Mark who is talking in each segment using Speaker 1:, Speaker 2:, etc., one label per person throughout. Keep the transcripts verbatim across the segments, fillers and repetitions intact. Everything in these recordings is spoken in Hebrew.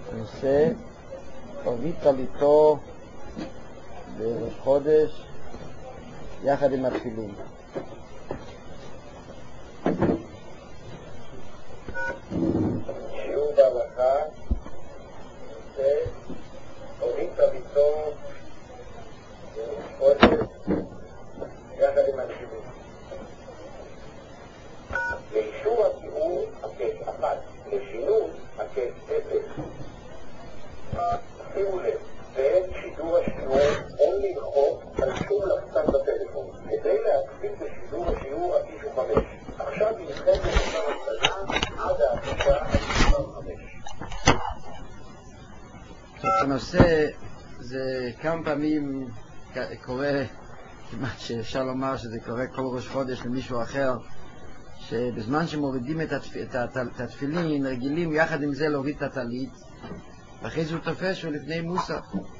Speaker 1: נושא הוריד טליתו בראש חודש יחד עם התפילין.
Speaker 2: שיעור בהלכה, נושא הוריד טליתו בראש חודש יחד עם התפילין. לאישור השיעור הקש אחת, לשינוי הקש אפס. שימו לב, בעת שידור השיעור אין ללחוץ על שום לחצן בטלפון. כדי להקפיד בשידור השיעור עד חמש. עכשיו נלחם במספר השנה עד העתיקה עד מספר חמש.
Speaker 1: הנושא זה כמה פעמים קורה, כמעט שאפשר לומר שזה קורה כל ראש חודש למישהו אחר, שבזמן שמורידים את התפילין רגילים יחד עם זה להוריד את הטלית, ואחרי זה הוא תופס שהוא לפני מוסף.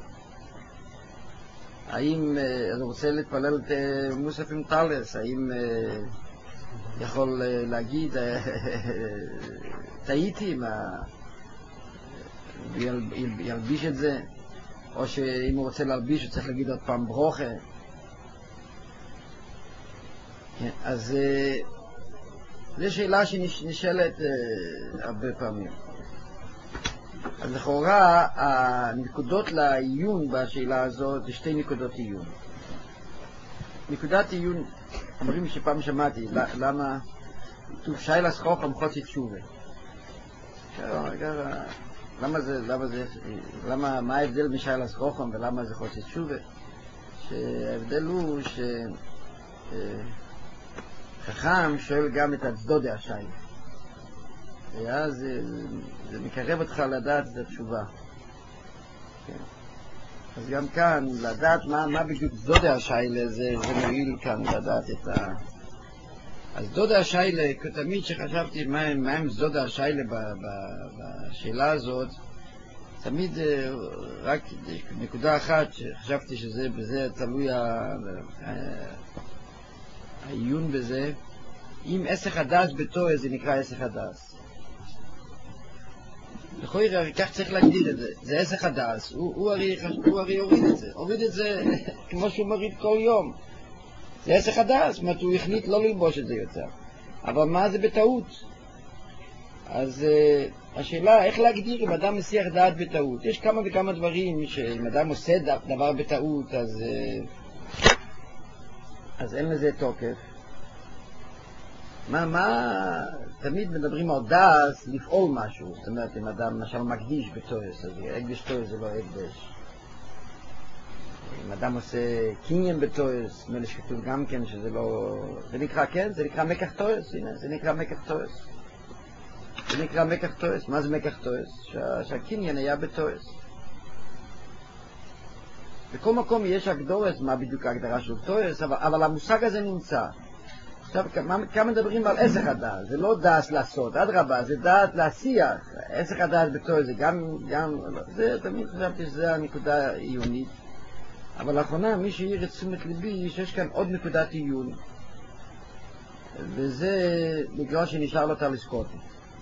Speaker 1: האם אני רוצה להתפלל את מוסף עם טלס? האם יכול להגיד טעיתי, ילביש את זה? או שאם הוא רוצה להלביש הוא צריך להגיד עוד פעם ברוכה? אז זו שאלה שנשאלת הרבה פעמים. אז לכאורה הנקודות לעיון בשאלה הזאת זה שתי נקודות עיון. נקודת עיון, אומרים שפעם שמעתי, למה כתוב שיילס חוכם חוצי תשובה. למה זה, למה זה, למה, מה ההבדל משיילס חוכם ולמה זה חוצי תשובה? שההבדל הוא שחכם שואל גם את הצדודי השייל. ואז זה, זה מקרב אותך לדעת את התשובה. כן. אז גם כאן, לדעת מה, מה בדיוק דודה השיילה, זה, זה מועיל כאן לדעת את ה... אז דודה השיילה, תמיד שחשבתי מה, מה הם דודה השיילה ב, ב, בשאלה הזאת, תמיד רק נקודה אחת שחשבתי שזה בזה תלוי העיון בזה, אם עסק הדס בתואר זה נקרא עסק הדס. לכאורה, כך צריך להגדיר את זה. זה עסק הדס. הוא, הוא, הרי, הוא הרי הוריד את זה. הוריד את זה כמו שהוא מוריד כל יום. זה עסק הדס. זאת אומרת, הוא החליט לא ללבוש את זה יותר. אבל מה זה בטעות? אז uh, השאלה, איך להגדיר אם אדם מסיח דעת בטעות? יש כמה וכמה דברים שאם אדם עושה דבר בטעות, אז, uh, אז אין לזה תוקף. מה, מה, תמיד מדברים על דס לפעול משהו. זאת אומרת, אם אדם למשל מקדיש בתורס, אז הקדש תורס זה לא הקדש. אם אדם עושה קניין בתורס, מלא שכתוב גם כן שזה לא... זה נקרא, כן? זה נקרא מקח תורס, הנה, זה נקרא מקח תורס. זה נקרא מקח תורס. מה זה מקח תורס? שה, שהקניין היה בתורס. בכל מקום יש הגדורס, מה בדיוק ההגדרה של תורס, אבל, אבל המושג הזה נמצא. עכשיו, כמה מדברים על עסק הדעת? זה לא דעת לעשות, עד רבה, זה דעת להשיח. עסק הדעת בתור זה גם, גם, זה תמיד חשבתי שזה הנקודה עיונית. אבל לאחרונה, מי שהעיר את תשומת ליבי, שיש כאן עוד נקודת עיון. וזה בגלל שנשאר לו טליסקוטי.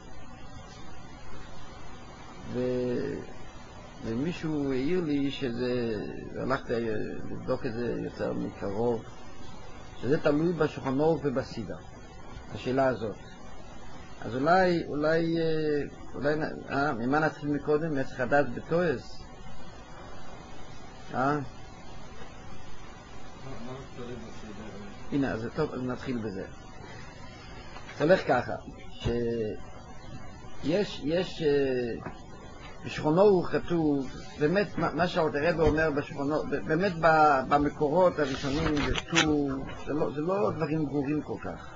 Speaker 1: ו... ומישהו העיר לי שזה, הלכתי לבדוק את זה יותר מקרוב, שזה תלוי בשולחן ערוך ובסידה, השאלה הזאת. אז אולי, אולי, אולי, אה, ממה נתחיל מקודם? מעסק הדעת בתורס? אה? הנה, אז טוב, אז נתחיל בזה. זה הולך ככה, שיש, יש, בשולחן ערוך כתוב, באמת, מה שאלתר רבי אומר בשולחן ערוך, באמת במקורות הראשונים זה טור, זה לא, זה לא דברים ברורים כל כך.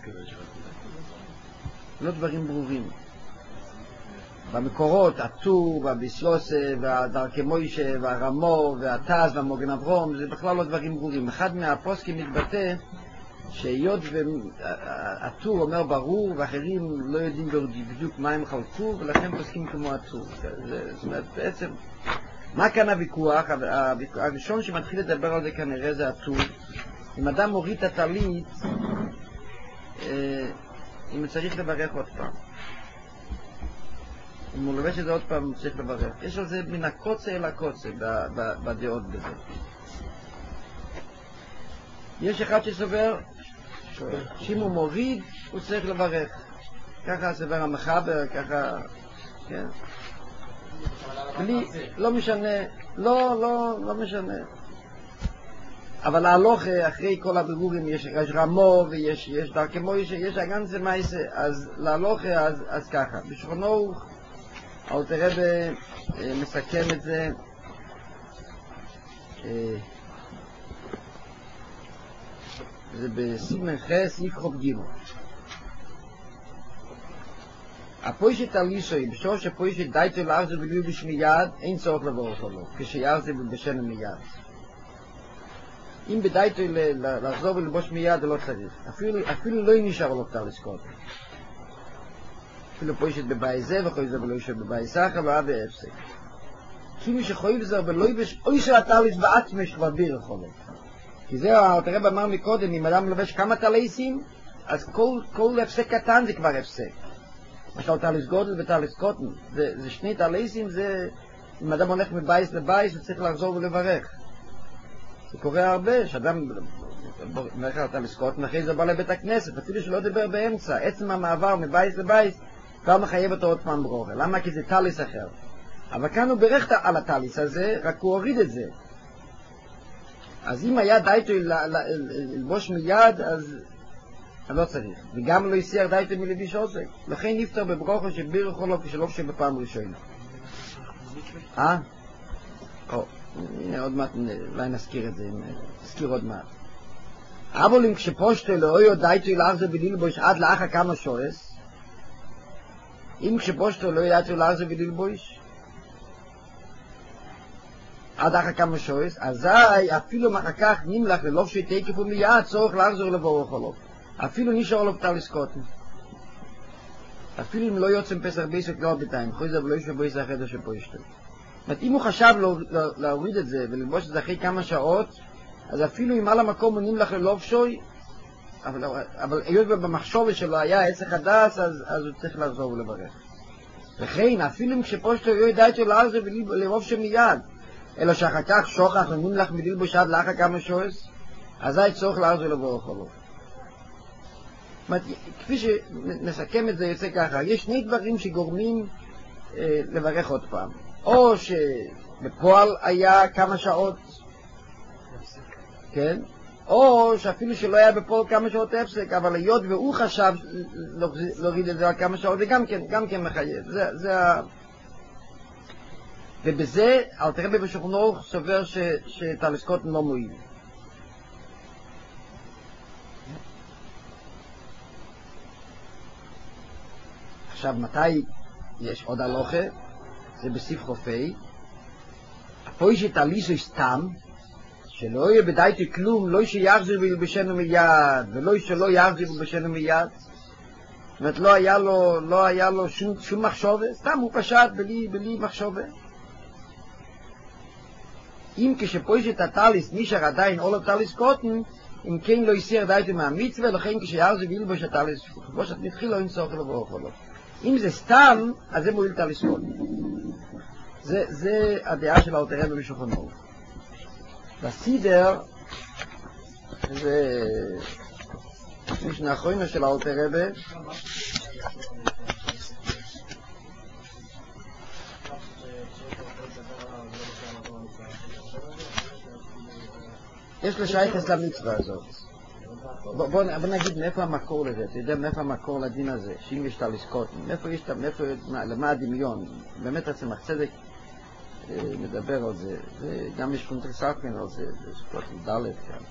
Speaker 1: לא דברים ברורים. במקורות, הטור, והביסלוסה, והדרכי מוישה, והרמו, והטז, והמוגן אברום, זה בכלל לא דברים ברורים. אחד מהפוסקים מתבטא שהיות והטור אומר ברור, ואחרים לא יודעים בדיוק מה הם חלקו, ולכן פוסקים כמו הטור. זאת אומרת, בעצם, מה כאן הוויכוח? הראשון שמתחיל לדבר על זה כנראה זה הטור. אם אדם מוריד את הטלית, אם צריך לברך עוד פעם. אם הוא לובש את זה עוד פעם, הוא צריך לברך. יש על זה מן הקוצה אל הקוצה בדעות בזה. יש אחד שסובר, שאם הוא מוריד, הוא צריך לברך. ככה סובר המחבר, ככה, כן. בלי, לא משנה, לא, לא, לא משנה. אבל ההלוך, אחרי כל הבירורים, יש, יש רמו ויש יש דרכמו, יש, יש הגן זה מייסה, אז להלוך, אז, אז ככה. בשכונו, אלתר רבי מסכם את זה, זה בסימן חס, יפחוב גימו. הפוישת הליסוי, בשור שפוישת דייטו לארזו ולויבש מיד, אין צורך לבורך עליו, כשיארזו ובשנה מיד. אם בדייטו לחזור ולבוש מיד, זה לא צריך. אפילו, אפילו לא נשאר לו טליס קודם. אפילו פוישת בבאי זה, וחוי זה ולא ישב בבאי סחר, ועד והפסק. כי מי שחוי זה ולא יבש, אוי שהטליס בעצמש כבר ביר יכולת. כי זה, אלתר רבי אמר מקודם, אם אדם לבש כמה טליסים, אז כל, כל הפסק קטן זה כבר הפסק. למשל טליס גודל וטליס קוטן, זה, זה שני טליסים, זה, אם אדם הולך מבייס לבייס, הוא צריך לחזור ולברך. זה קורה הרבה, שאדם מברך על טליס קוטן, אחרי זה בא לבית הכנסת, אפילו שלא דיבר באמצע, עצם המעבר מבייס לבייס, כבר מחייב אותו עוד פעם ברוכה. למה? כי זה טליס אחר. אבל כאן הוא ברך על הטליס הזה, רק הוא הוריד את זה. אז אם היה דייטו ללבוש מיד, אז לא צריך. וגם לא יסיח דייטו מלביש עוסק. לכן נפטר בברוכו שביר יכולו כשלא שבפעם ראשונה. אה? או, הנה עוד מעט, אולי נזכיר את זה, נזכיר עוד מעט. אבל אם כשפושטו לאויו דייטו לארזו וללבוש עד לאחר כמה שועס, אם כשפושטו לאויו דייטו לארזו וללבוש, עד אחר כמה שועס, אזי אפילו מאחר כך נמלך ללובשי תקף ומיד צורך לחזור לבורך עליו. אפילו נשאר עליו טליס קוטן. אפילו אם לא יוצא פסח בייסק לא בינתיים, חוי זה ולא ישב בייסק החדר שפושטו. זאת אומרת, אם הוא חשב להוריד את זה וללבוש את זה אחרי כמה שעות, אז אפילו אם על המקום הוא נמלך ללובשוי, אבל, אבל היות במחשוב שלו היה עסק הדס, אז, אז הוא צריך לחזור ולברך. וכן, אפילו אם כשפושטו הוא ידע איתו לעזר וללבוש מיד, אלא שאחר כך שוכח ונמלך מללבוש עד לאחר כמה שעות, אז היה צורך לעזר לבורך עליו. זאת אומרת, כפי שנסכם את זה יוצא ככה, יש שני דברים שגורמים אה, לברך עוד פעם. או שבפועל היה כמה שעות, כן? או שאפילו שלא היה בפועל כמה שעות הפסק, אבל היות והוא חשב להוריד את זה על כמה שעות, זה גם כן, גם כן מחייב. זה, זה ה... ובזה, אלתר רבי בשולחן ערוך סובר ש, שטליס קוטן לא מועיל. עכשיו, מתי יש עוד הלוכה? זה בסיף חופי. הפוישת הליסו סתם, שלא יהיה בדייטי כלום, לא שיחזיר וילבשנו מיד, ולא שלא יחזיר וילבשנו מיד. זאת אומרת, לא היה לו, לא היה לו שום, שום מחשובה, סתם הוא פשט בלי, בלי מחשובה. אם כשפוישת הטליס נשאר עדיין אולו טליס קוטן, אם כן לא יסיר דייטי מהמצווה, לכן כשיחזיר וילבש הטליס, כמו שאת מתחיל לא ינסוך לבורך או לא. אם זה סתם, אז זה מועיל טליס קוטן. זה, זה הדעה של אלתר רבי בשולחן ערוך. בסידר, זה משנה האחרונה של אלתר רבי, יש לשייכס למצווה הזאת. בוא, בוא, בוא נגיד מאיפה המקור לזה, אתה יודע מאיפה המקור לדין הזה, שאם יש טליס קוטן, מאיפה יש, מאיפה, למה הדמיון, באמת הצמח צדק מדבר על זה, וגם יש קונטרספין על זה, זה קוטן ד' כאן.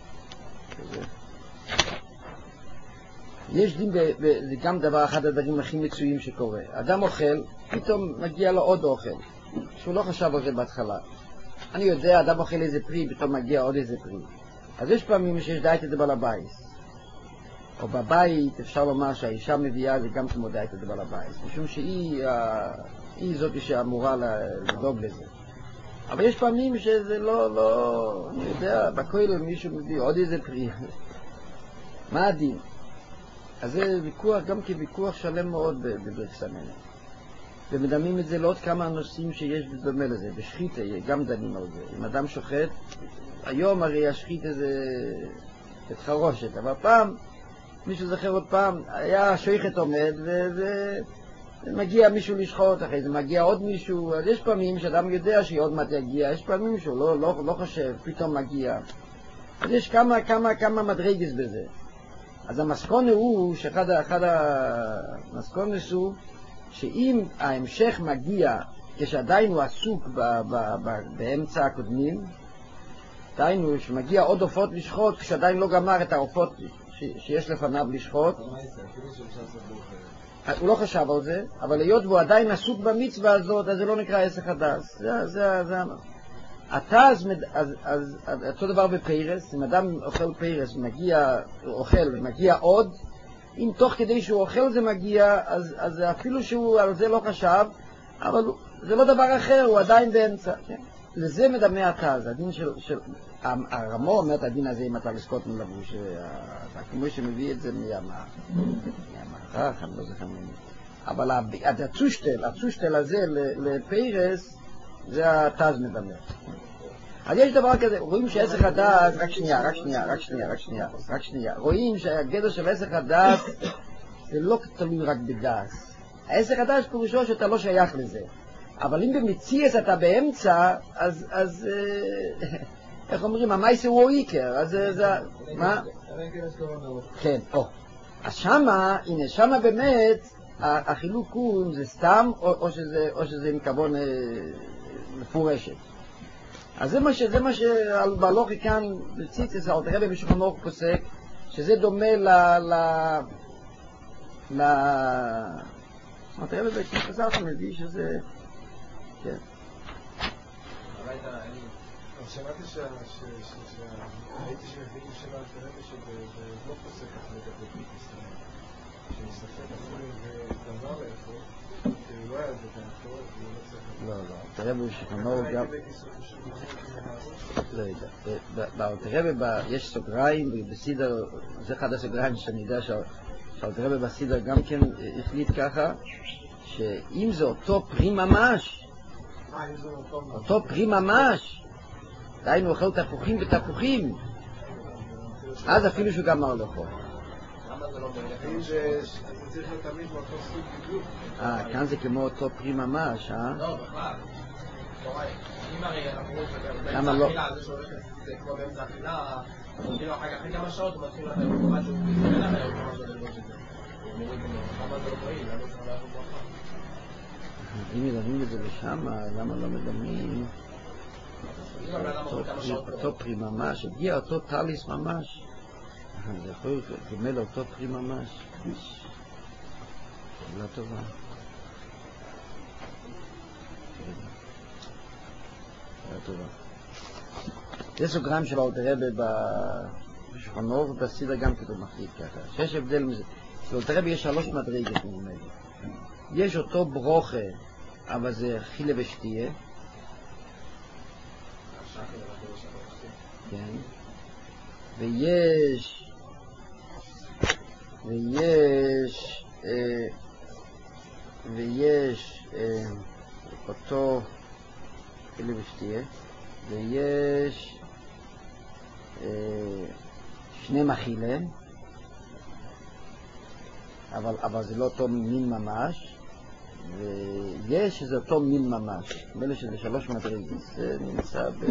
Speaker 1: יש דין, זה גם דבר, אחד הדברים הכי מצויים שקורה. אדם אוכל, פתאום מגיע לו עוד אוכל, שהוא לא חשב על זה בהתחלה. אני יודע, אדם אוכל איזה פרי, פתאום מגיע עוד איזה פרי. אז יש פעמים שיש דייט את זה בעל הבית. או בבית אפשר לומר שהאישה מביאה זה גם כמו דייט את זה בעל הבית. משום שהיא היא זאת שאמורה לדאוג לזה. אבל יש פעמים שזה לא, לא, אני יודע, בכולל מישהו מביא עוד איזה פרי. מה הדין? אז זה ויכוח, גם כוויכוח שלם מאוד בבריך סמנה. ומדמים את זה לעוד כמה נושאים שיש בדומה לזה. בשחיתה גם דנים על זה. אם אדם שוחט, היום הרי השחיתה זה את חרושת, אבל פעם, מישהו זוכר עוד פעם, היה שוחט עומד ומגיע מישהו לשחוט, אחרי זה מגיע עוד מישהו, אז יש פעמים שאדם יודע שעוד מעט יגיע, יש פעמים שהוא לא, לא, לא חושב, פתאום מגיע. אז יש כמה, כמה, כמה מדרגס בזה. אז המסקונה הוא, שאחד אחד המסקונס הוא, שאם ההמשך מגיע כשעדיין הוא עסוק ב, ב, ב, באמצע הקודמים, דיינו שמגיע עוד עופות לשחוט כשעדיין לא גמר את העופות ש, שיש לפניו לשחוט. הוא לא חשב על זה, אבל היות והוא עדיין עסוק במצווה הזאת, אז זה לא נקרא עסק הדס. זה, זה, זה, אתה אז, אז, אז, אז אותו דבר בפרס, אם אדם אוכל פרס ומגיע, אוכל ומגיע עוד, אם תוך כדי שהוא אוכל זה מגיע, אז, אז אפילו שהוא על זה לא חשב, אבל זה לא דבר אחר, הוא עדיין באמצע. כן? לזה מדמה אתה, זה הדין של, של הרמו אומר את הדין הזה אם אתה לזכות מלבוש, כמו שמביא את זה מהמערך, אני לא זוכר ממנו. אבל הצושטל, הצושטל הזה לפרס, זה התז מדמה. אז יש דבר כזה, רואים שעסק הדעת, רק שנייה, רק שנייה, רק שנייה, רק שנייה, רק שנייה, רואים שהגדר של עסק הדעת זה לא תלוי רק בדעת. העסק הדעת פירושו שאתה לא שייך לזה. אבל אם במציאס אתה באמצע, אז, אז, איך אומרים, המייסה הוא איקר, אז זה, מה? כן, או. אז שמה, הנה, שמה באמת, החילוק הוא, זה סתם, או, או שזה, או שזה עם כוון מפורשת. אז זה מה ש, זה מה שעל בהלוכי כאן, בציצס, אלתר רבי בשולחן ערוך פוסק, שזה דומה ל, ל, ל, אלתר רבי בשולחן ערוך מביא שזה, כן.
Speaker 3: אבל שמעתי שהייתי שמביאים של אלתר רבי שלא פוסק אחרי לגבי פיתוס, שמספק אפילו ודבר איפה, כי הוא לא היה זה כאן אחרות, והוא לא צריך...
Speaker 1: לא, לא, אלתר רבי בשולחן ערוך גם... לא יודע. באלתר רבי יש סוגריים, ובסידר, זה אחד הסוגריים שאני יודע שאלתר רבי בסידר גם כן החליט ככה, שאם זה אותו פרי ממש, אותו פרי ממש, דיינו אוכל תפוחים ותפוחים, אז אפילו שהוא גמר לאכול.
Speaker 3: אם זה צריך לתמיד מאותו סוג בדיוק.
Speaker 1: אה, כאן זה כמו אותו פרי ממש, אה?
Speaker 4: לא, בכלל. אם הרי אנחנו רואים
Speaker 1: למה לא?
Speaker 4: זה שהולך, זה כמו באמצע אכילה, כאילו אחר כך אחרי כמה שעות הוא מתחיל לתת במובן שהוא מתחיל אחרי הוא כמה שעות ללבוש את זה. הוא מוריד ממנו, כמה זה לא פועיל, למה זה לא יכול ברכה?
Speaker 1: אם מדמים את זה לשם, למה לא מדמים? אותו פרי ממש, הגיע אותו טליס ממש. זה יכול להיות דומה לאותו פרי ממש. שאלה טובה. שאלה טובה. זה סוגריים של אלתר רבי בשולחן ערוך ובסידר גם כתוב מחליט ככה. שיש הבדל מזה. באלתר רבי יש שלוש מדרגות נדמה לי. יש אותו ברוכה, אבל זה חילה ושתייה. כן. ויש ויש ויש אותו חילה ושתייה, ויש שני מחילה, אבל אבל זה לא אותו מין ממש. ויש שזה אותו מין ממש, מילא שזה שלוש מדרגות, זה נמצא ב...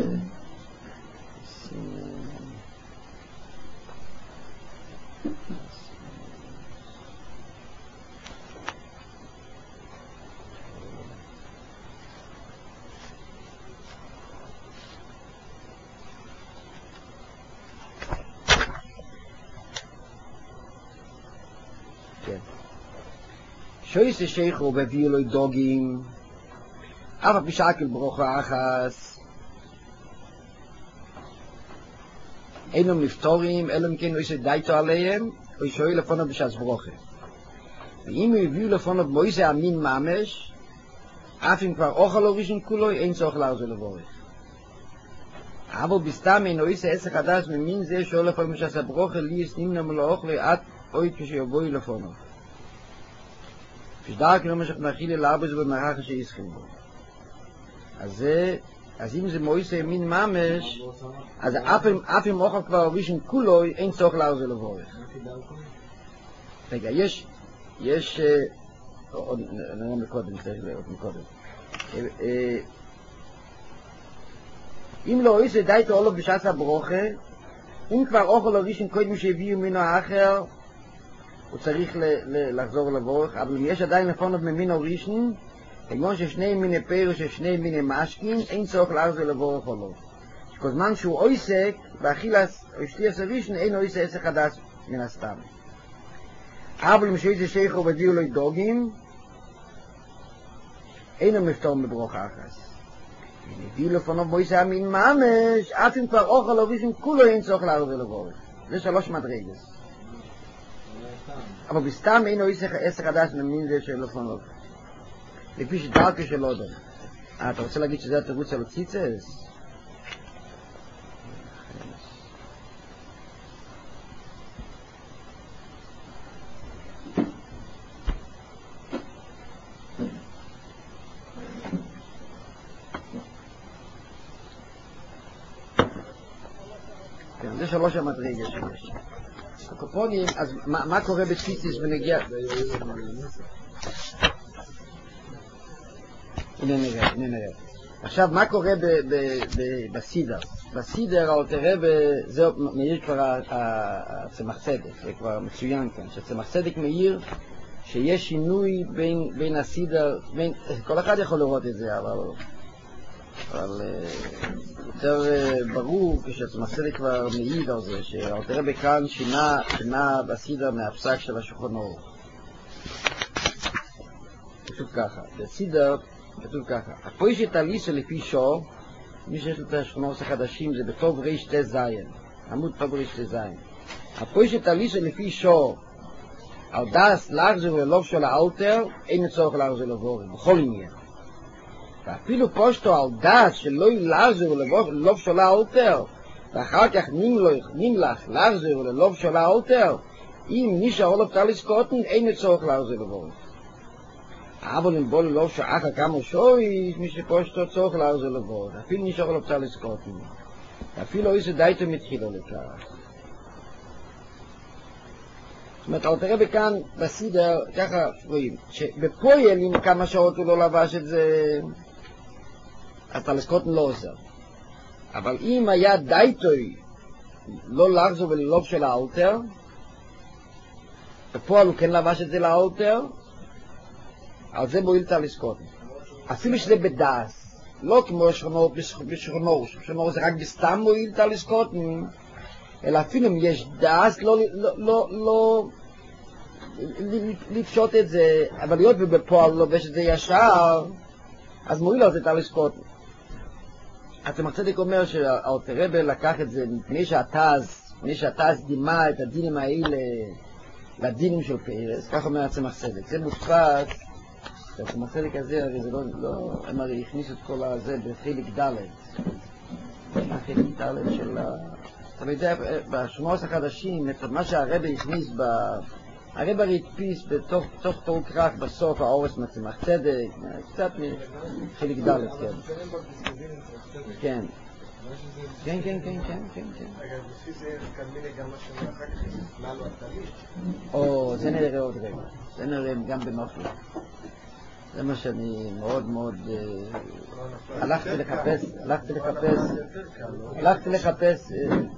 Speaker 1: כן. שויס שייכו בביאו לו דוגים, אף בשעקל ברוכה אחס, אינם נפטורים, אלא אם כן עושה דייטו עליהם, או שואל לפונו בשעס ברוכה. ואם הוא הביאו לפונו במויזה המין ממש, אף אם כבר אוכל או ראשון כולו, אין צורך להרזו לבורך. אבל בסתם אין עושה עסק הדס ממין זה, שואל לפונו בשעס הברוכה, לי יש נמנה מלא אוכל, עד אוי כשיבואי לפונו. שדארק לא משך מאכילי לאבוס במערכה שיסכים בו. אז זה, אז אם זה מויסה מין ממש, אז אף אם אוכל כבר הראשון כולו, אין צורך להרזה לבורך. רגע, יש, יש, נראה מקודם, צריך לראות מקודם. אם לא עושה די תעולו בשעת הברוכה, אם כבר אוכל הראשון קודם שהביאו מינו האחר, הוא צריך לחזור לבורך, אבל אם יש עדיין לפונות ממינו ראשון, כגון ששני מיני פירו ששני מיני משקין, אין צורך להרזה לבורך או לא. כל זמן שהוא עוסק, באכילס או שתיאס הראשון, אין עושה עסק חדש מן הסתם. אבל אם שעושה שייכו ודיעו לו דוגים, אינו מפתור מברוך אחס. הביאו לפונו בויסה המין ממש, אף אם כבר אוכל הראשון, כולו אין צורך להרזה לבורך. זה שלוש מדרגס. אבל בסתם אינו עסק חדש ממין זה של לפונות. לפי שדרכו של אודם. אה, אתה רוצה להגיד שזה התירוץ על הציצס? כן, זה שלוש המדרגה שיש. הקופונים, אז מה, מה קורה בציצס ונגיע? הנה נראה, הנה נראה. עכשיו, מה קורה בסידר? בסידר, או תראה, זהו, מאיר כבר הצמח צדק, זה כבר מצוין כאן, שהצמח צדק מאיר שיש שינוי בין, בין הסידר, בין, כל אחד יכול לראות את זה, אבל, אבל יותר ברור כשהצמח צדק כבר מעיד על זה, שאו תראה בכאן שינה, שינה בסידר מהפסק של השולחן אורך. כתוב ככה, בסידר, כתוב ככה, הפוישת הליסה לפי שור, מי שיש לו את השכונות החדשים זה בטוב ריש תה זין, עמוד טוב ריש תה זין. הפוישת הליסה לפי שור, על דס להחזר ללוב של האלתר, אין צורך להחזר לבורים, בכל עניין. ואפילו פושטו על דס שלא להחזר ללוב של האלתר, ואחר כך נמלך להחזר ללוב של האלתר, אם נשאר עולב תליס קוטן, אין צורך להחזר לבורים. אבל אם בוא ללוב שאחר כמה שויש, מי שפושטו צורך להחזר לבורים, אפילו נשאר עולב תליס קוטן. אפילו איזה דייטו מתחילו לכך. זאת אומרת, אל תראה בכאן בסידר, ככה רואים, שבפועל אם כמה שעות הוא לא לבש את זה, אז תלסקוטן לא עוזר. אבל אם היה דייטוי לא לחזור וללוב של האלתר, בפועל הוא כן לבש את זה לאלתר, על זה מועיל תלסקוטן. אפילו שזה בדס, לא כמו שכנור, בשכנור, שכנור זה רק בסתם מועיל תלסקוטן, אלא אפילו אם יש דס, לא, לא, לא, לא לפשוט את זה, אבל להיות ובפועל לובש את זה ישר, אז מועיל על זה תלסקוטן. הצמח צדק אומר שהאלתר רבי לקח את זה מפני שהתז, מפני שהתז דימה את הדינים האלה לדינים של פרס, כך אומר הצמח צדק. זה מופרט, הצמח צדק הזה, הרי זה לא, לא, הם הרי הכניסו את כל הזה בחלק ד', בחלק ד' של ה... אתה יודע, בשמוס החדשים, את מה שהרבי הכניס ב... הרבי הרי הדפיס בתוך פרק רק בסוף האורס מצמח צדק, קצת מחלק ד', כן. כן. כן, כן, כן, כן, כן, כן.
Speaker 3: רגע, לפי זה כאן מיני גם מה שאומר אחר כך, מעלו התליש.
Speaker 1: או, זה נראה עוד רגע. זה נראה גם בנופלה. זה מה שאני מאוד מאוד... הלכתי לחפש, הלכתי לחפש, הלכתי לחפש...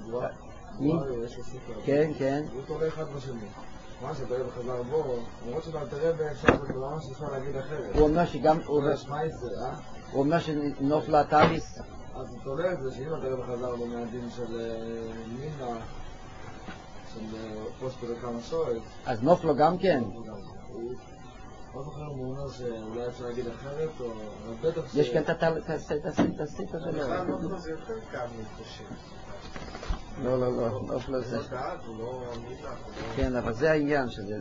Speaker 1: כן, כן.
Speaker 3: הוא תורא אחד בשני. מה שאתה רואה בחזר בו, למרות שאתה תראה באפשר ממש אפשר להגיד אחרת.
Speaker 1: הוא אומר שגם... הוא אומר שנופלה התליס.
Speaker 3: אז הוא תולה את זה שאם אתה רואה בחזר בו מהדין של מינה, של פוסטו לכמה שואל.
Speaker 1: אז נופלו גם כן?
Speaker 3: עוד אחר הוא אומר שאולי אפשר להגיד אחרת, או...
Speaker 1: יש כאן את הסית הזה?
Speaker 3: בכלל נופלו זה יותר קל מתחשב.
Speaker 1: לא, לא, לא, נופלו זה...
Speaker 3: הוא לא דעת, הוא לא מינה.
Speaker 1: כן, אבל זה העניין שזה...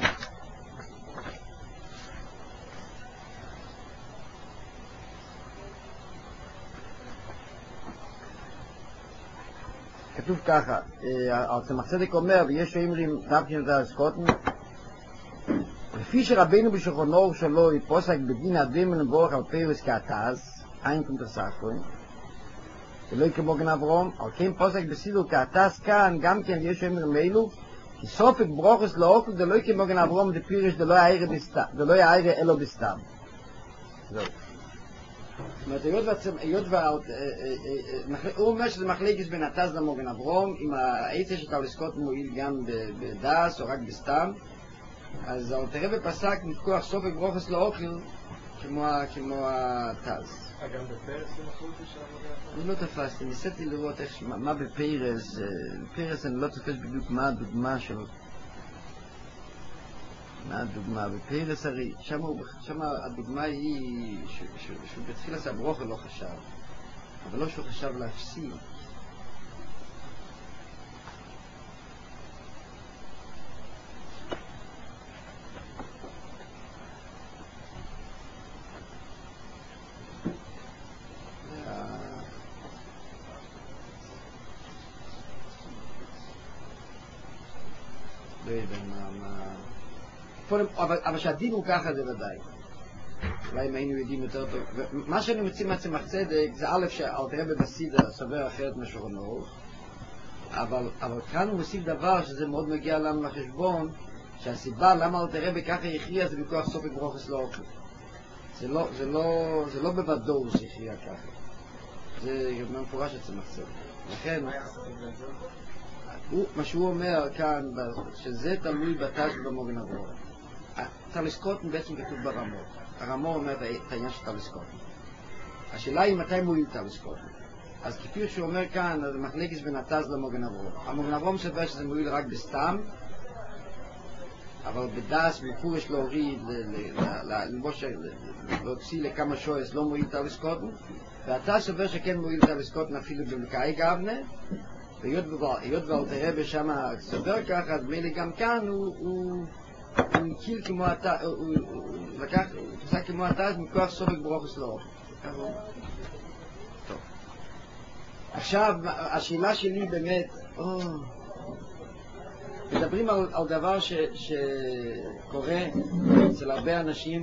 Speaker 1: כתוב ככה, הצמח צדק אומר, ויש שאומרים, דווקא את הסקוטן, כפי שרבנו בשולחנו שלו פוסק בדין הדין ולבורך על פירוס כעתז, אין קונטרסחוין, ולא כמו גן אברום, על כן פוסק בסידור כעתז כאן, גם כן יש אמרים אלו, כי סופק ברוכס לאוקל דלא כמו גן אברום דפירש דלא יעיר אלו בסתם. זהו. זאת אומרת, היות הוא אומר שזה מחלקת בין התז למוגן אברום, אם העצה שאתה לזכות מועיל גם בדס או רק בסתם, אז אלתר רבי פסק מכוח סופק ברוכס לאוקל כמו התז.
Speaker 3: גם בפרס זה מחלוקת של המוגן אברום?
Speaker 1: אני לא תפסתי, ניסיתי לראות מה בפרס, בפרס אני לא תופס בדיוק מה הדוגמה שלו. מה הדוגמה? בפרס הרי, שם הדוגמה היא שהוא בתחיל עשה ברוך ולא חשב, אבל לא שהוא חשב להפסיד. לא יודע מה... אבל שהדין הוא ככה זה ודאי. אולי אם היינו יודעים יותר טוב. מה שאני מוציא מהצמח צדק זה א' שאלתר רבי בסידרה סובר אחרת משולחנו, אבל כאן הוא מוסיף דבר שזה מאוד מגיע לנו לחשבון, שהסיבה למה אלתר רבי ככה הכריע זה מכוח סופק ברוכס לאוקל. זה לא בוודאות שהכריע ככה. זה מפורש הצמח צדק. לכן... מה שהוא אומר כאן, שזה תלוי בתז ובמוגן אברום. תליסקוטן בעצם כתוב ברמות. הרמות אומר את העניין של תליסקוטן. השאלה היא מתי מועיל תליסקוטן. אז כפי שהוא אומר כאן, זה מחלקת בין התז למוגן אברום. המוגן אברום סבר שזה מועיל רק בסתם, אבל בדס מפורש להוריד, להוציא לכמה שויס לא מועיל תליסקוטן, והתז סבר שכן מועיל תליסקוטן אפילו במקאי גבנה, והיות ואלתר רבי שמה סובר ככה, אז מילא גם כאן הוא הקיל כמו התז, הוא לקח, הוא פסק כמו התז מכוח סופק ברוכס לאוקל. טוב. עכשיו, השאלה שלי באמת, מדברים על דבר שקורה אצל הרבה אנשים,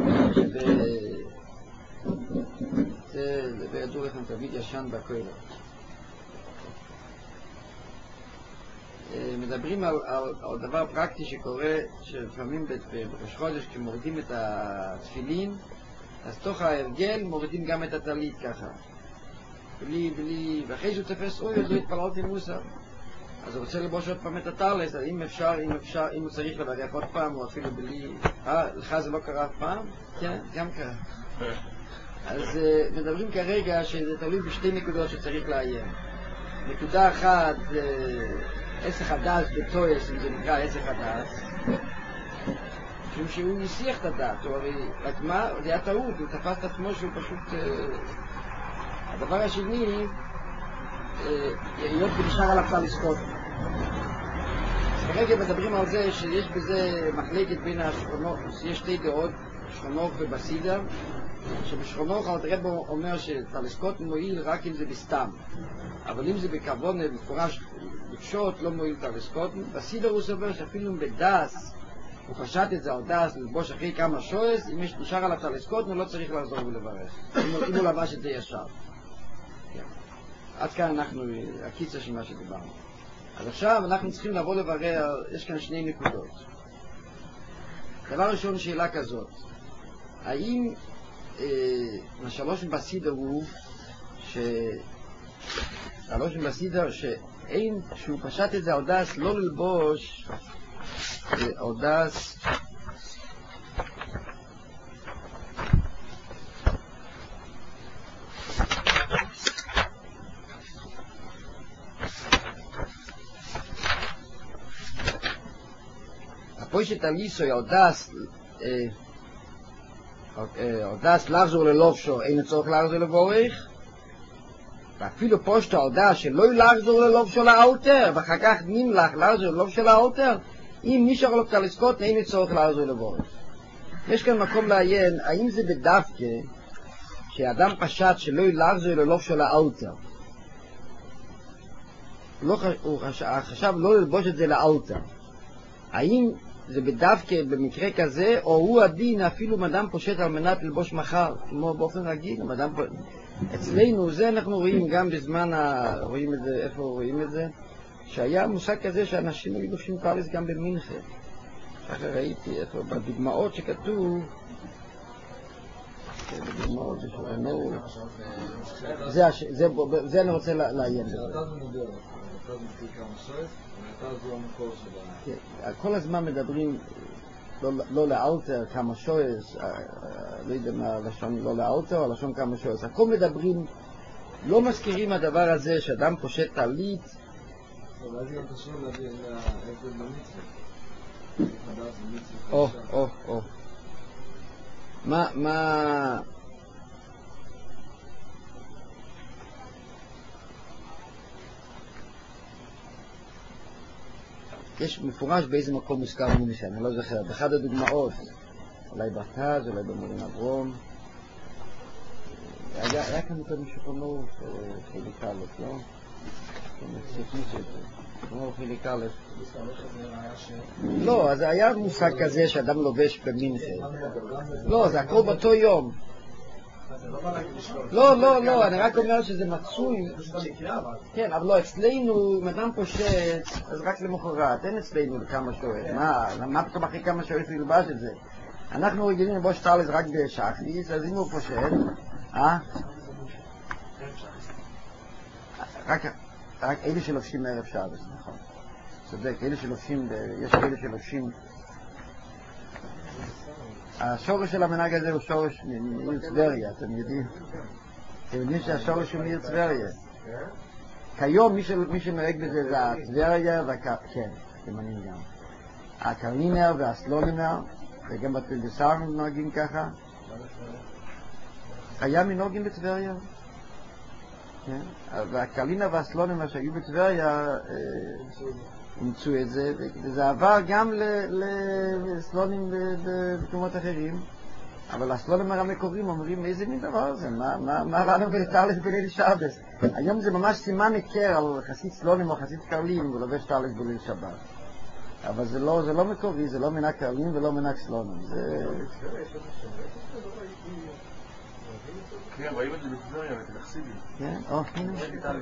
Speaker 1: זה ידעו לכם תמיד ישן בכולל. מדברים על, על, על דבר פרקטי שקורה, שלפעמים בראש חודש כשמורידים את התפילין, אז תוך ההרגל מורידים גם את הטלית ככה. בלי, בלי, ואחרי שהוא תפס אוי, אז הוא התפללתי מוסר. אז הוא רוצה לבוש עוד פעם את הטלס, אז אם אפשר, אם אפשר, אם הוא צריך לברך עוד פעם, או אפילו בלי... אה, לך זה לא קרה אף פעם? כן, גם קרה. אז מדברים כרגע שזה תלוי בשתי נקודות שצריך לעיין. נקודה אחת, עסק הדס בטויס, אם זה נקרא עסק הדס, משום שהוא ניסיח את הדס, הוא הרי, רק מה, זה היה טעות, הוא תפס את עצמו שהוא פשוט... הדבר השני, להיות בנשאר על הפסל לזכות. כרגע מדברים על זה שיש בזה מחלקת בין השכונות, יש שתי דעות, שכונות ובסידה, שבשכונות אלתר רבי אומר שתלסקוט מועיל רק אם זה בסתם, אבל אם זה בכוונה מפורש בפשוט לא מועיל תלסקוט. בסידר הוא סובר שאפילו בדס הוא חשת את זה על דס ללבוש אחרי כמה שויס, אם יש נשאר על התלסקוט הוא לא צריך לחזור ולברך, אם הוא לבש את זה ישר. עד כאן אנחנו, הקיצה של מה שדיברנו. אז עכשיו אנחנו צריכים לבוא לברר, יש כאן שני נקודות. דבר ראשון, שאלה כזאת, האם השלוש בסידר הוא שלוש בסידר שאין, שהוא פשט את זה על דס לא ללבוש על דס הפושט הליסו על דס על דס לחזור ללובשו אין צורך לחזור לבורך, ואפילו פושטו על דס שלא לחזור ללובשו לאלתר ואחר כך נמלך לחזור ללובשו לאלתר, אם נשאר לו תלסקוט אין צורך לחזור לבורך. יש כאן מקום לעיין האם זה בדווקא שאדם פשט שלא לחזור ללובשו לאלתר, הוא חשב לא ללבוש את זה לאלתר, האם זה בדווקא במקרה כזה, או הוא הדין אפילו אם אדם פושט על מנת ללבוש מחר, כמו באופן רגיל, אם אדם פושט. אצלנו זה אנחנו רואים גם בזמן, ה... רואים את זה, איפה רואים את זה? שהיה מושג כזה שאנשים היו לובשים טליס גם במינכה. ככה ראיתי איפה, בדוגמאות שכתוב, בדוגמאות שכתוב, זה, זה, זה אני רוצה לעיין בזה. כל הזמן מדברים לא לאלתר כמה שויס, לא יודע מה הלשון לא לאלתר, הלשון כמה שויס. הכל מדברים, לא מזכירים הדבר הזה שאדם פושט טלית.
Speaker 3: אבל זה גם קשור להבין איפה במצווה.
Speaker 1: או, או, או. מה, מה... יש מפורש באיזה מקום מוזכר מינכה, אני לא זוכר, באחד הדוגמאות, אולי בתז, אולי במורים אברום, היה, היה כאן יותר משוכנו חיליק א', לא? כמו חיליק א'. לא, אז היה מושג כזה שאדם לובש במינכה. לא, זה הכל באותו יום. לא, לא, לא, אני רק אומר שזה מצוי. כן, אבל לא, אצלנו, אם אדם פושט, אז רק למחרת, אין אצלנו לכמה שואל. מה, מה פתאום אחרי כמה שואל ללבש את זה? אנחנו רגילים לבוש טליס רק בשחריס, אז אם הוא פושט, אה? רק, רק אלה שלובשים מערב שבת, נכון. צודק, אלה שלובשים, יש אלה שלובשים. השורש של המנהג הזה הוא שורש מעיר טבריה, אתם יודעים? אתם יודעים שהשורש הוא מעיר טבריה. כיום מי שנוהג בזה זה הטבריה והקר... כן, תימנים גם. הקרלינר והסלונינר, וגם בפילדסר נוהגים ככה. היה מנהוגים בטבריה. כן? והקרלינר והסלונינר שהיו בטבריה אימצו את זה, וזה עבר גם לסלונים במקומות אחרים, אבל הסלונים המקוריים אומרים איזה מין דבר זה, מה רענו בטלס בליל שבת? היום זה ממש סימן היכר על חסיד סלונים או חסיד קרלים ולובש טלס בליל שבת, אבל זה לא מקורי, זה לא מנהג קרלים ולא מנהג סלונים.
Speaker 3: כן, רואים את זה בטבריה, את הלכסידים.
Speaker 1: כן, או, הנה.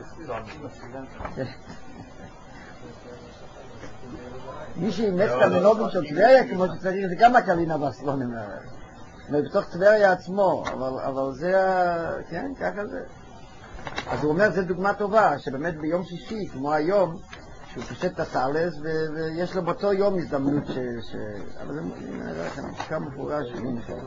Speaker 1: מי שאימץ את המנהוגים של טבריה כמו שצריך, זה גם הקרלינה והסלונים. בתוך טבריה עצמו, אבל זה, כן, ככה זה. אז הוא אומר, זו דוגמה טובה, שבאמת ביום שישי, כמו היום, שהוא פושט את הטלס, ויש לו באותו יום הזדמנות ש... אבל זה נראה לכם, כמה מפורש שנים אחר.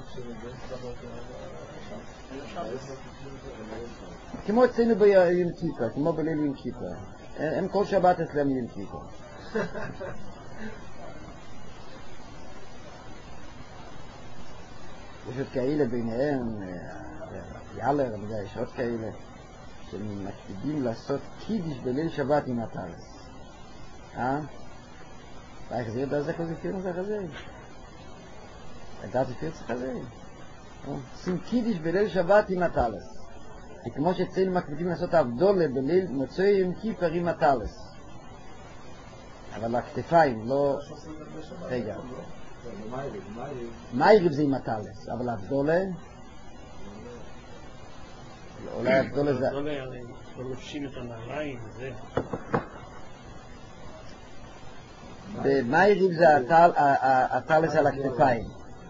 Speaker 1: כמו אצלנו ביום כיפה, כמו בליל יום כיפה. הם כל שבת אצלם יום כיפה. יש עוד כאלה ביניהם, יאלר, אני יודע, יש עוד כאלה שמקפידים לעשות קידיש בליל שבת עם הטלס. אה? איך זה יודע זה כזה פירנס החזרים? ידעת זה פירנס החזרים? עושים קידיש בליל שבת עם הטלס. וכמו שאצלנו מקפידים לעשות הבדולה בליל מוצאי יום כיפר עם הטלס. אבל הכתפיים, לא... רגע. מייריב זה עם הטלס, אבל הבדולה... אולי הבדולה זה...
Speaker 5: הבדולה הרי לא לובשים את הנעליים, זה...
Speaker 1: במייריב זה הטלס על הכתפיים.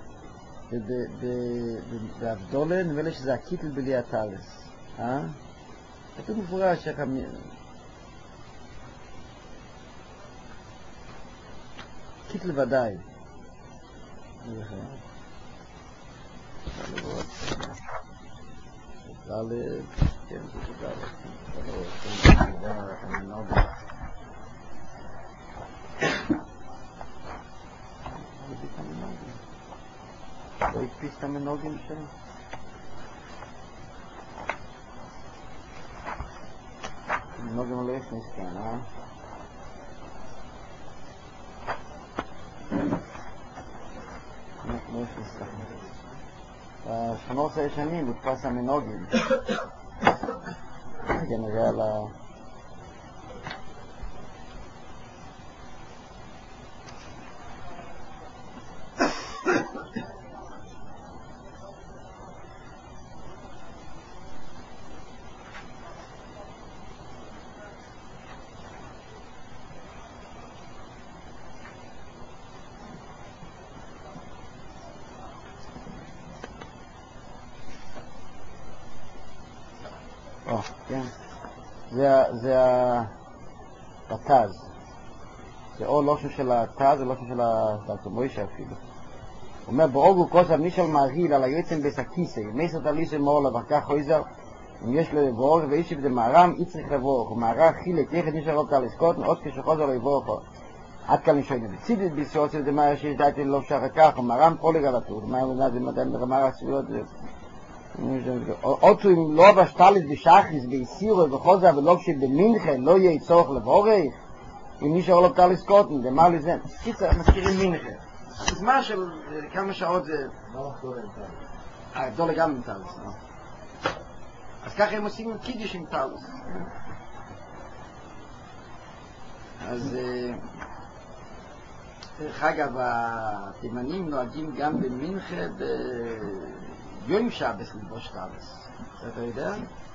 Speaker 1: ובהבדולה נראה לי שזה הקיטל בלי הטלס. אה? כתוב מפורש איך... קיטל ודאי. דלת, כן, זה דלת. לא הקפיץ את המנוגים שלו. המנוגים לא יכניס כאן, אה? לא יכניס כאן. בשכונות הישנים הודפס המנוגים. כן, נראה על ה... או, כן. זה התז. זה או לושן של התז, או לושן של התמוישה אפילו. הוא אומר, ברוגו כוסף מישל מעריל על היועצם בסקיסי, מסת אליסי מאור לבקח חויזר, אם יש לו לבורך ואישי בזה מערם, יצריך לבורך, ומערה חילק יחד מישל רוב תלסקות, עוד כשחוזר לבורך. עד כאן נשאי נבצידית ביסועות של דמאיה שידעתי לא שחר כך, ומערם פולג על הטור, דמאיה מודע זה מדען ברמר הסביבות, עוד אם לא בשטלת בשחריס, ביסירו וחוזר ולובשי במינכה, לא יהיה צורך לבורך, אם מישהו לא תלסקות, דמאר לזה, מזכירים מינכה. בזמן של כמה שעות זה...
Speaker 3: לא לחדור עם טלס.
Speaker 1: אה, גדול גם עם טלס, לא. אז ככה הם עושים קידיש עם טלס. אז... דרך אגב, התימנים נוהגים גם במינכה ביום שבס לבוש טלס. אתה יודע?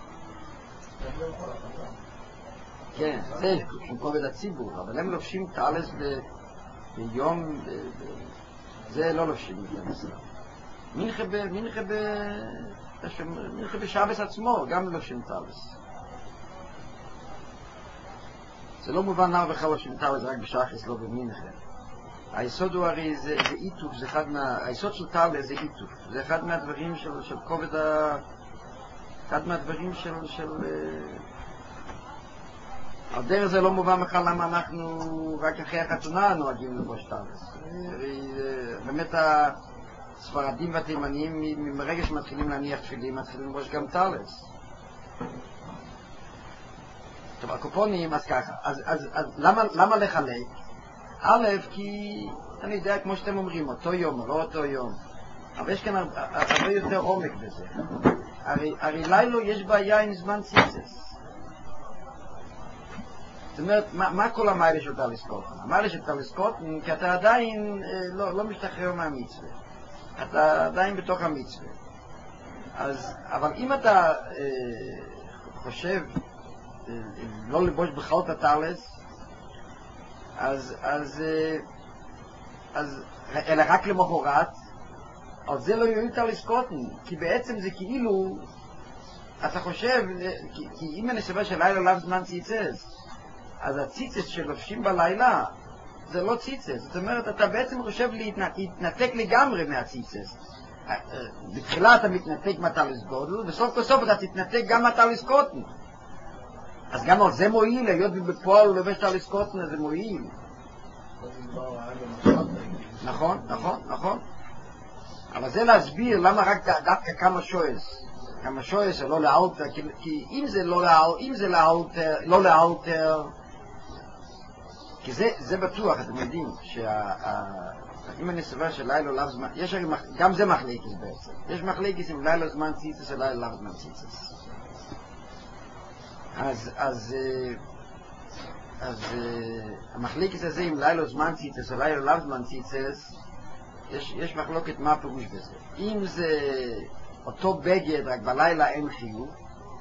Speaker 1: כן, זה עם כובד הציבור, אבל הם לובשים טלס ביום... זה לא לובשים בגלל ישראל. מינכה ב... מינכה ב... מינכה בשבס עצמו, גם לובשים טלס. זה לא מובן נער בכלל לובשים טלס, רק בשחס, לא במינכה. היסוד הוא הרי זה איתוף, זה אחד מה... היסוד של טלס זה איתוף. זה אחד מהדברים של, של כובד ה... אחד מהדברים של... של... על דרך זה לא מובן בכלל למה אנחנו רק אחרי החתונה נוהגים לבוש טלס. באמת הספרדים והתימנים מרגע שמתחילים להניח תפילים מתחילים לבוש גם טלס. טוב, הקופונים אז ככה, אז, אז, אז למה, למה לחלק? א', כי אני יודע כמו שאתם אומרים, אותו יום או לא אותו יום, אבל יש כאן הרבה, הרבה יותר עומק בזה. הרי, הרי לילו יש בעיה עם זמן ציצס. זאת אומרת, מה, מה כל המיילה של טלסקוטן? המיילה של טלסקוטן, כי אתה עדיין אה, לא, לא משתחרר מהמצווה. אתה עדיין בתוך המצווה. אז, אבל אם אתה אה, חושב אה, לא לבוש בכלל את הטלס, אז, אז, אה, אז, אלא רק למחרת, אז זה לא יועיל טלסקוטן, כי בעצם זה כאילו, אתה חושב, כי, כי אם אני סבר של לילה לאו זמן ציצס, אז הציצס שלובשים בלילה זה לא ציצס. זאת אומרת, אתה בעצם חושב להתנתק לגמרי מהציצס. בתחילה אתה מתנתק מהטלס גודל, בסוף בסוף אתה תתנתק גם מהטלס קוטן. אז גם על זה מועיל, היות ובפועל הוא לובש טלס קוטן, זה מועיל. נכון, נכון, נכון. אבל זה להסביר למה רק דווקא כמה שויס. כמה שויס זה לא לאלתר, כי אם זה לא לאלתר, לא לאלתר, כי זה, זה בטוח, אתם יודעים, שאם אני סובר של לילה לאו זמן, יש הרי, גם זה מחלקס בעצם. יש מחלקס עם לילה זמן ציצס או לילה לאו זמן ציצס. אז, אז, אז, המחלקס הזה עם לילה זמן ציצס או לילה לאו זמן ציצס, יש, יש מחלוקת מה הפירוש בזה. אם זה אותו בגד, רק בלילה אין חיוב,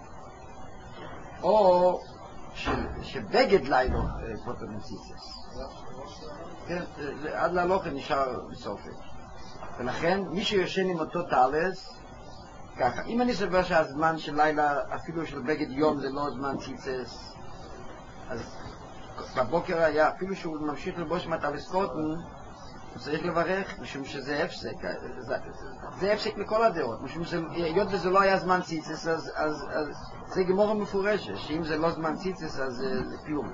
Speaker 1: או שבגד לילה פוטנציצס. כן, עד להלוך נשאר בסופק. ולכן, מי שיושן עם אותו טלס, ככה, אם אני סובר שהזמן של לילה, אפילו של בגד יום, זה לא זמן ציצס, אז בבוקר היה, אפילו שהוא ממשיך לבוש מהטלס קוטן, הוא צריך לברך, משום שזה הפסק. זה הפסק לכל הדעות, משום שהיות וזה לא היה זמן ציצס, אז, אז, אז זה גמורה מפורשת, שאם זה לא זמן ציצס, אז זה, זה כלום.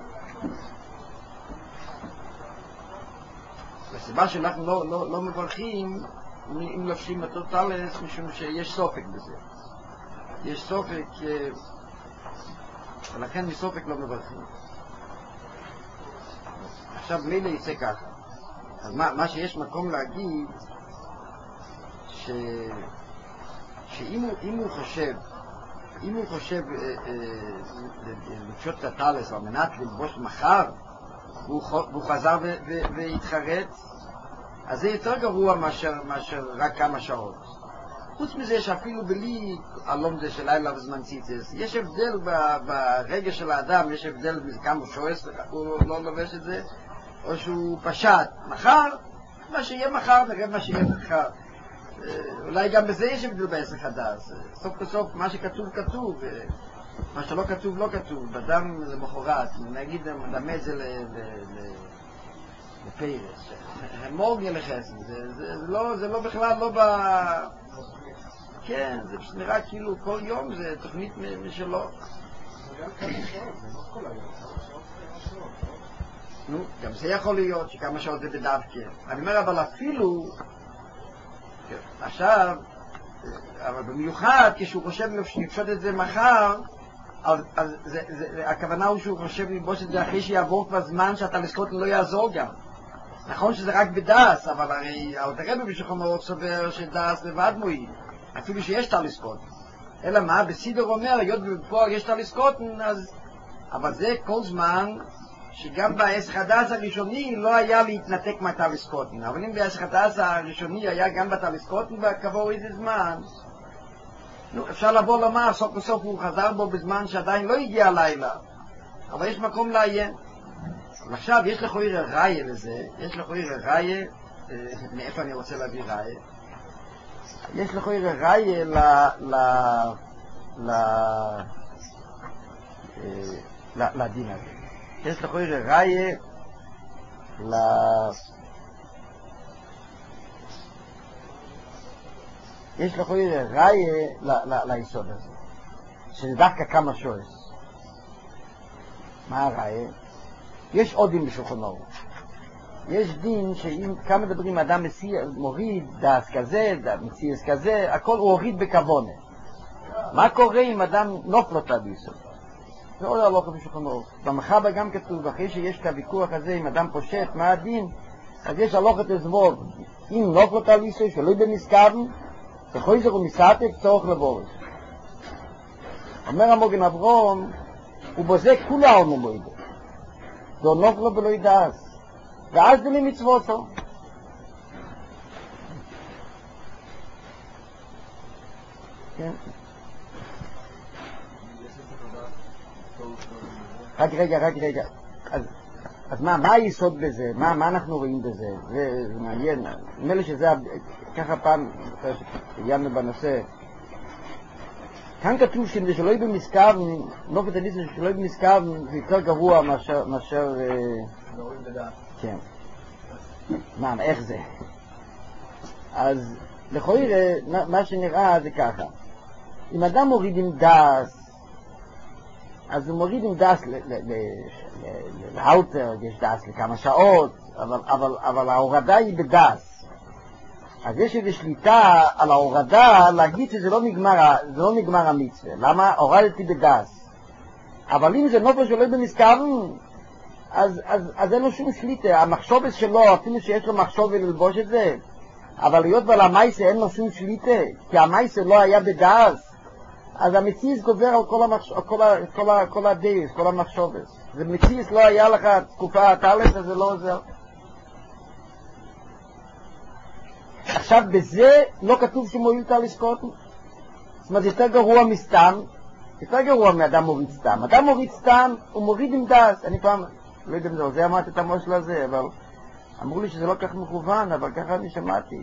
Speaker 1: הסיבה שאנחנו לא, לא, לא מברכים, אם לובשים אותו טלס, משום שיש סופק בזה. יש סופק, ולכן מסופק לא מברכים. עכשיו מילה יצא ככה. אז מה, מה שיש מקום להגיד, ש... שאם הוא, אם הוא חושב, אם הוא חושב לפשוט את הטלס על מנת ללבוש מחר, והוא חזר והתחרט, אז זה יותר גרוע מאשר, מאשר רק כמה שעות. חוץ מזה שאפילו בלי אלום זה של לילה וזמן ציצס, יש הבדל ברגע של האדם, יש הבדל כמה שועס הוא לא לובש את זה, או שהוא פשט מחר, מה שיהיה מחר, נראה מה שיהיה מחר. אולי גם בזה יש הבדל בעסק חדש. סוף בסוף מה שכתוב כתוב, מה שלא כתוב, לא כתוב, בדם למחרת, נגיד דמה זה לפרס, המורגיה לחסד, זה לא בכלל, לא ב... כן, זה נראה כאילו כל יום זה תוכנית משלו. נו, גם זה יכול להיות שכמה שעות זה בדווקא. אני אומר, אבל אפילו, עכשיו, אבל במיוחד כשהוא חושב לפשוט את זה מחר, אז, אז זה, זה, הכוונה הוא שהוא חושב ללבוש את זה אחרי שיעבור כבר זמן שהטלסקוט לא יעזור גם. נכון שזה רק בדס, אבל הרי הרבי בשולחן אורך סובר שדס לבד מועיל, אפילו שיש טלסקוט. אלא מה? בסידר אומר, היות ובפועל יש טלסקוט, אז... אבל זה כל זמן שגם בהסח הדס הראשוני לא היה להתנתק מהטלסקוטים. אבל אם בהסח הדס הראשוני היה גם בטלסקוטים כעבור איזה זמן, נו, אפשר לבוא לומר, סוף בסוף הוא חזר בו בזמן שעדיין לא הגיע הלילה. אבל יש מקום לעיין. עכשיו, יש לך עיר ראיה לזה, יש לך עיר ראיה, מאיפה אני רוצה להביא ראיה? יש לך עיר ראיה ל... ל... ל... לדין הזה. יש לך עיר ראיה ל... יש לך עיר ראיה ליסוד הזה, שזה דווקא כמה שורס. מה הראיה? יש עוד דין בשולחן אורך. יש דין שאם כמה מדברים אדם מסיר, מוריד דס כזה, מציאס כזה, הכל הוא הוריד בכוונה. מה קורה אם אדם נופלות עד יסוד? זה עוד הלוכה בשולחן אורך. במחבר גם כתוב, אחרי שיש את הוויכוח הזה, אם אדם פושט, מה הדין? אז יש הלוכת לזבוב. אם נופלות על יסוד, שלא במסכבן, ככל זה הוא מסעתק צורך לבורש. אומר המוגן אברום, הוא בוזק כולה עונה מוידו. זו נופלו ולא ידעס. ואז זה למצוותו. כן. רק רגע, רק רגע. אז, אז מה, מה היסוד בזה? מה, מה אנחנו רואים בזה? זה, זה מעניין. נראה לי שזה, ככה פעם, עיינו בנושא. כאן כתוב שזה שלא יהיה במסכב, נופת הניסה שלא יהיה במסכב, זה יותר גרוע מאשר, מאשר...
Speaker 4: נורים בדעת.
Speaker 1: כן. מה, איך זה? אז לכאורה, מה שנראה זה ככה. אם אדם מוריד עם דס, אז הוא מוריד עם דס להלטר, יש דס לכמה שעות, אבל, אבל, אבל ההורדה היא בדס. אז יש איזו שליטה על ההורדה להגיד שזה לא נגמר, זה לא נגמר המצווה. למה? הורדתי בדס. אבל אם זה נופל שלא במזכרן, אז, אז, אז אין לו שום שליטה. המחשובס שלו, אפילו שיש לו מחשוב ללבוש את זה, אבל להיות ועל המייסה אין לו שום שליטה, כי המייסה לא היה בדס, אז המציז גובר על כל, המחש... כל, ה... כל, ה... כל הדייס, כל המחשובס. זה מציז לא היה לך תקופה הטלת, אז זה לא עוזר. עכשיו בזה לא כתוב שמועיל טלסקוט. זאת אומרת, יותר גרוע מסתם, יותר גרוע מאדם מוריד סתם. אדם מוריד סתם, הוא מוריד עם דס. אני פעם, לא יודע אם זה עוזר, אמרתי את המושל הזה, אבל אמרו לי שזה לא כך מכוון, אבל ככה אני שמעתי.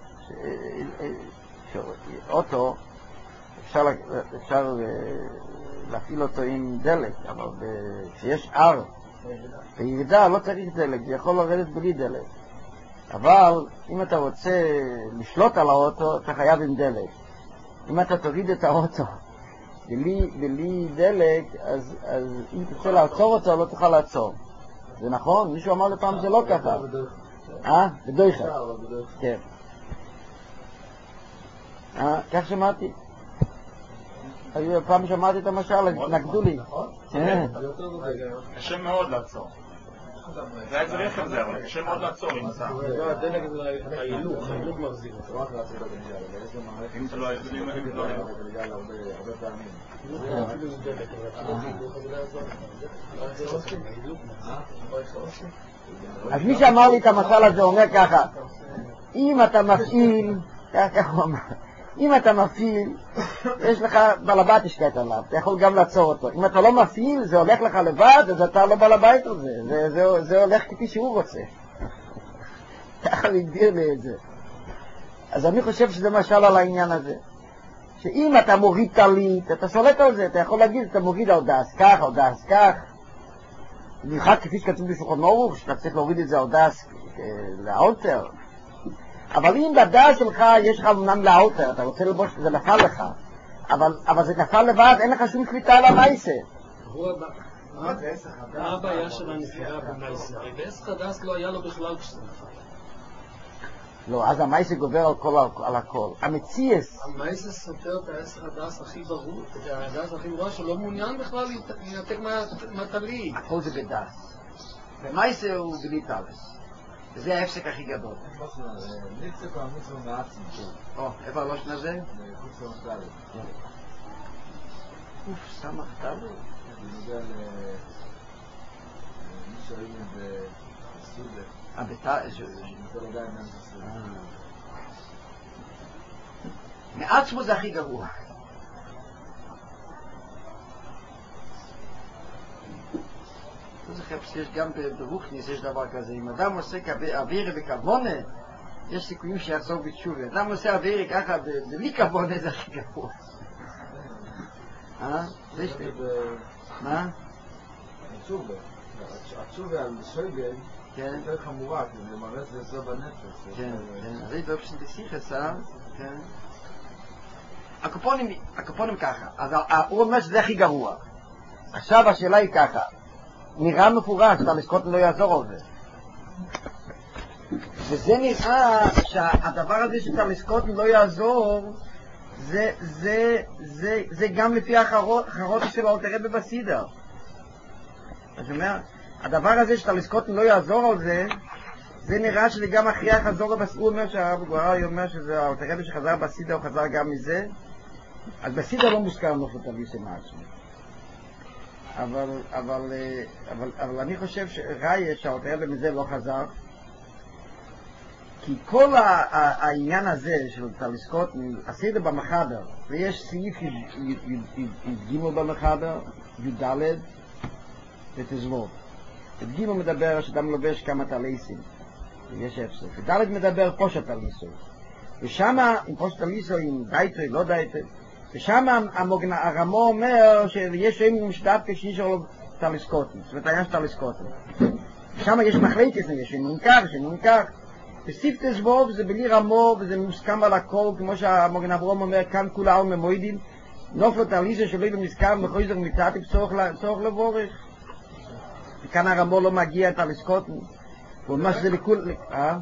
Speaker 1: אוטו, אפשר, אפשר להפעיל אותו עם דלק, אבל כשיש אר, בירידה לא צריך דלק, זה יכול לרדת בלי דלק. אבל אם אתה רוצה לשלוט על האוטו, אתה חייב עם דלק. אם אתה תוריד את האוטו בלי, בלי דלק, אז, אז אם תרצה לעצור אותו, לא תוכל לעצור. זה נכון? מישהו אמר לפעם זה לא ככה. אה? בדויכה. כן. אה? כך שמעתי. פעם שמעתי את המשל, נגדו לי.
Speaker 6: קשה מאוד לעצור. זה היה צריך את זה, אבל קשה מאוד לעצור אם אתה.
Speaker 5: הדלק זה ההילוך, ההילוך מחזיר.
Speaker 6: אם זה לא ההילוך, אם זה לא ההילוך.
Speaker 1: אז מי שאמר לי את המשל הזה אומר ככה, אם אתה מפעיל, ככה הוא אמר, אם אתה מפעיל, יש לך בלבית השקעת עליו, אתה יכול גם לעצור אותו. אם אתה לא מפעיל, זה הולך לך לבד, אז אתה לא בלבית על זה. זה, זה, זה הולך כפי שהוא רוצה. ככה הוא הגדיר לי את זה. אז אני חושב שזה משל על העניין הזה. שאם אתה מוריד טלית, אתה שולט על זה, אתה יכול להגיד, אתה מוריד על דס כך, על דס כך. במיוחד כפי שכתוב בשולחן ערוך, שאתה צריך להוריד את זה על דס לאלתר. אבל אם בדס שלך יש לך אמנם לאלתר, אתה רוצה ללבוש, זה נפל לך. אבל, אבל זה נפל לבד, אין לך שום קליטה על המייסה.
Speaker 5: מה הבעיה של הנפילה במייסה? הרי בעסק הדס לא היה לו בכלל כשזה נפל.
Speaker 1: לא, אז המייסה גובר על כל, על הכל. המציאס...
Speaker 5: המייסה סותר את העסק הדס הכי ברור, את הדס הכי ברור שלא מעוניין בכלל להתנתק מהטלית.
Speaker 1: הכל זה בדס. במייסה הוא בלי טלס. וזה ההפסק הכי גדול.
Speaker 3: ניצק או המצווה מעצמי.
Speaker 1: או, איפה הלושן הזה?
Speaker 3: חוץ למחתלת.
Speaker 1: אוף, סמך טלת?
Speaker 3: בנוגע למי שראינו בסודה.
Speaker 1: אה, בתא...
Speaker 3: נמצא לדעת מה זה.
Speaker 1: מעצמו זה הכי גרוע. לא זוכר שיש גם ברוכניס יש דבר כזה, אם אדם עושה אווירה בכוונה, יש סיכויים שיחזור בתשובה. אדם עושה אווירה ככה בלי כוונה זה הכי גרוע. אה? זה יש לי. מה?
Speaker 3: התשובה. התשובה על שויגל
Speaker 1: כן.
Speaker 3: יותר חמורה, כי זה מראה שזה סוף הנפש.
Speaker 1: כן, כן. אז זה דופשן דסיכס, אה? כן. הקופונים, הקופונים ככה. אז הוא אומר שזה הכי גרוע. עכשיו השאלה היא ככה. נראה מפורש, טליסקוטן לא יעזור על זה. וזה נראה שהדבר הזה שטליסקוטן לא יעזור, זה, זה, זה, זה גם לפי החרות של אלתר רבי בסידר. אז הוא אומר, הדבר הזה שטליסקוטן לא יעזור על זה, זה נראה שזה גם אחרי החזור בסידר. הוא אומר שהרב גוררי אומר שזה אלתר רבי שחזר בסידר, הוא חזר גם מזה. אז בסידר לא מוזכר נופלטליסה מעצמו. אבל, אבל, אבל, אבל אני חושב שראיה שהאלתר רבי מזה לא חזר, כי כל העניין הזה של טליסקוטן, הסדר במחבר, ויש סעיף י"ג במחבר, י"ד ותזמור. י"ג מדבר שאדם לובש כמה טליסים, ויש הפסק. וד' מדבר פושט טליסו. ושם, עם פושט טליסו, עם דייטרי, לא דייטרי, ושם הרמו אומר שיש שם משתף כשנשאר לו טליסקוטן, זאת אומרת היה טליסקוטן. ושם יש מחלקת, יש שם נמכר, שם נמכר. בסיפטס ווב זה בלי רמו וזה מוסכם על הכל, כמו שהמוגן אברום אומר, כאן כולה על ממוידים, נופלו טליסה שלא ידעו מזכר מחויזר מצאתי צורך לבורך. וכאן הרמו לא מגיע את טליסקוטן. הוא אומר שזה לכול... אה?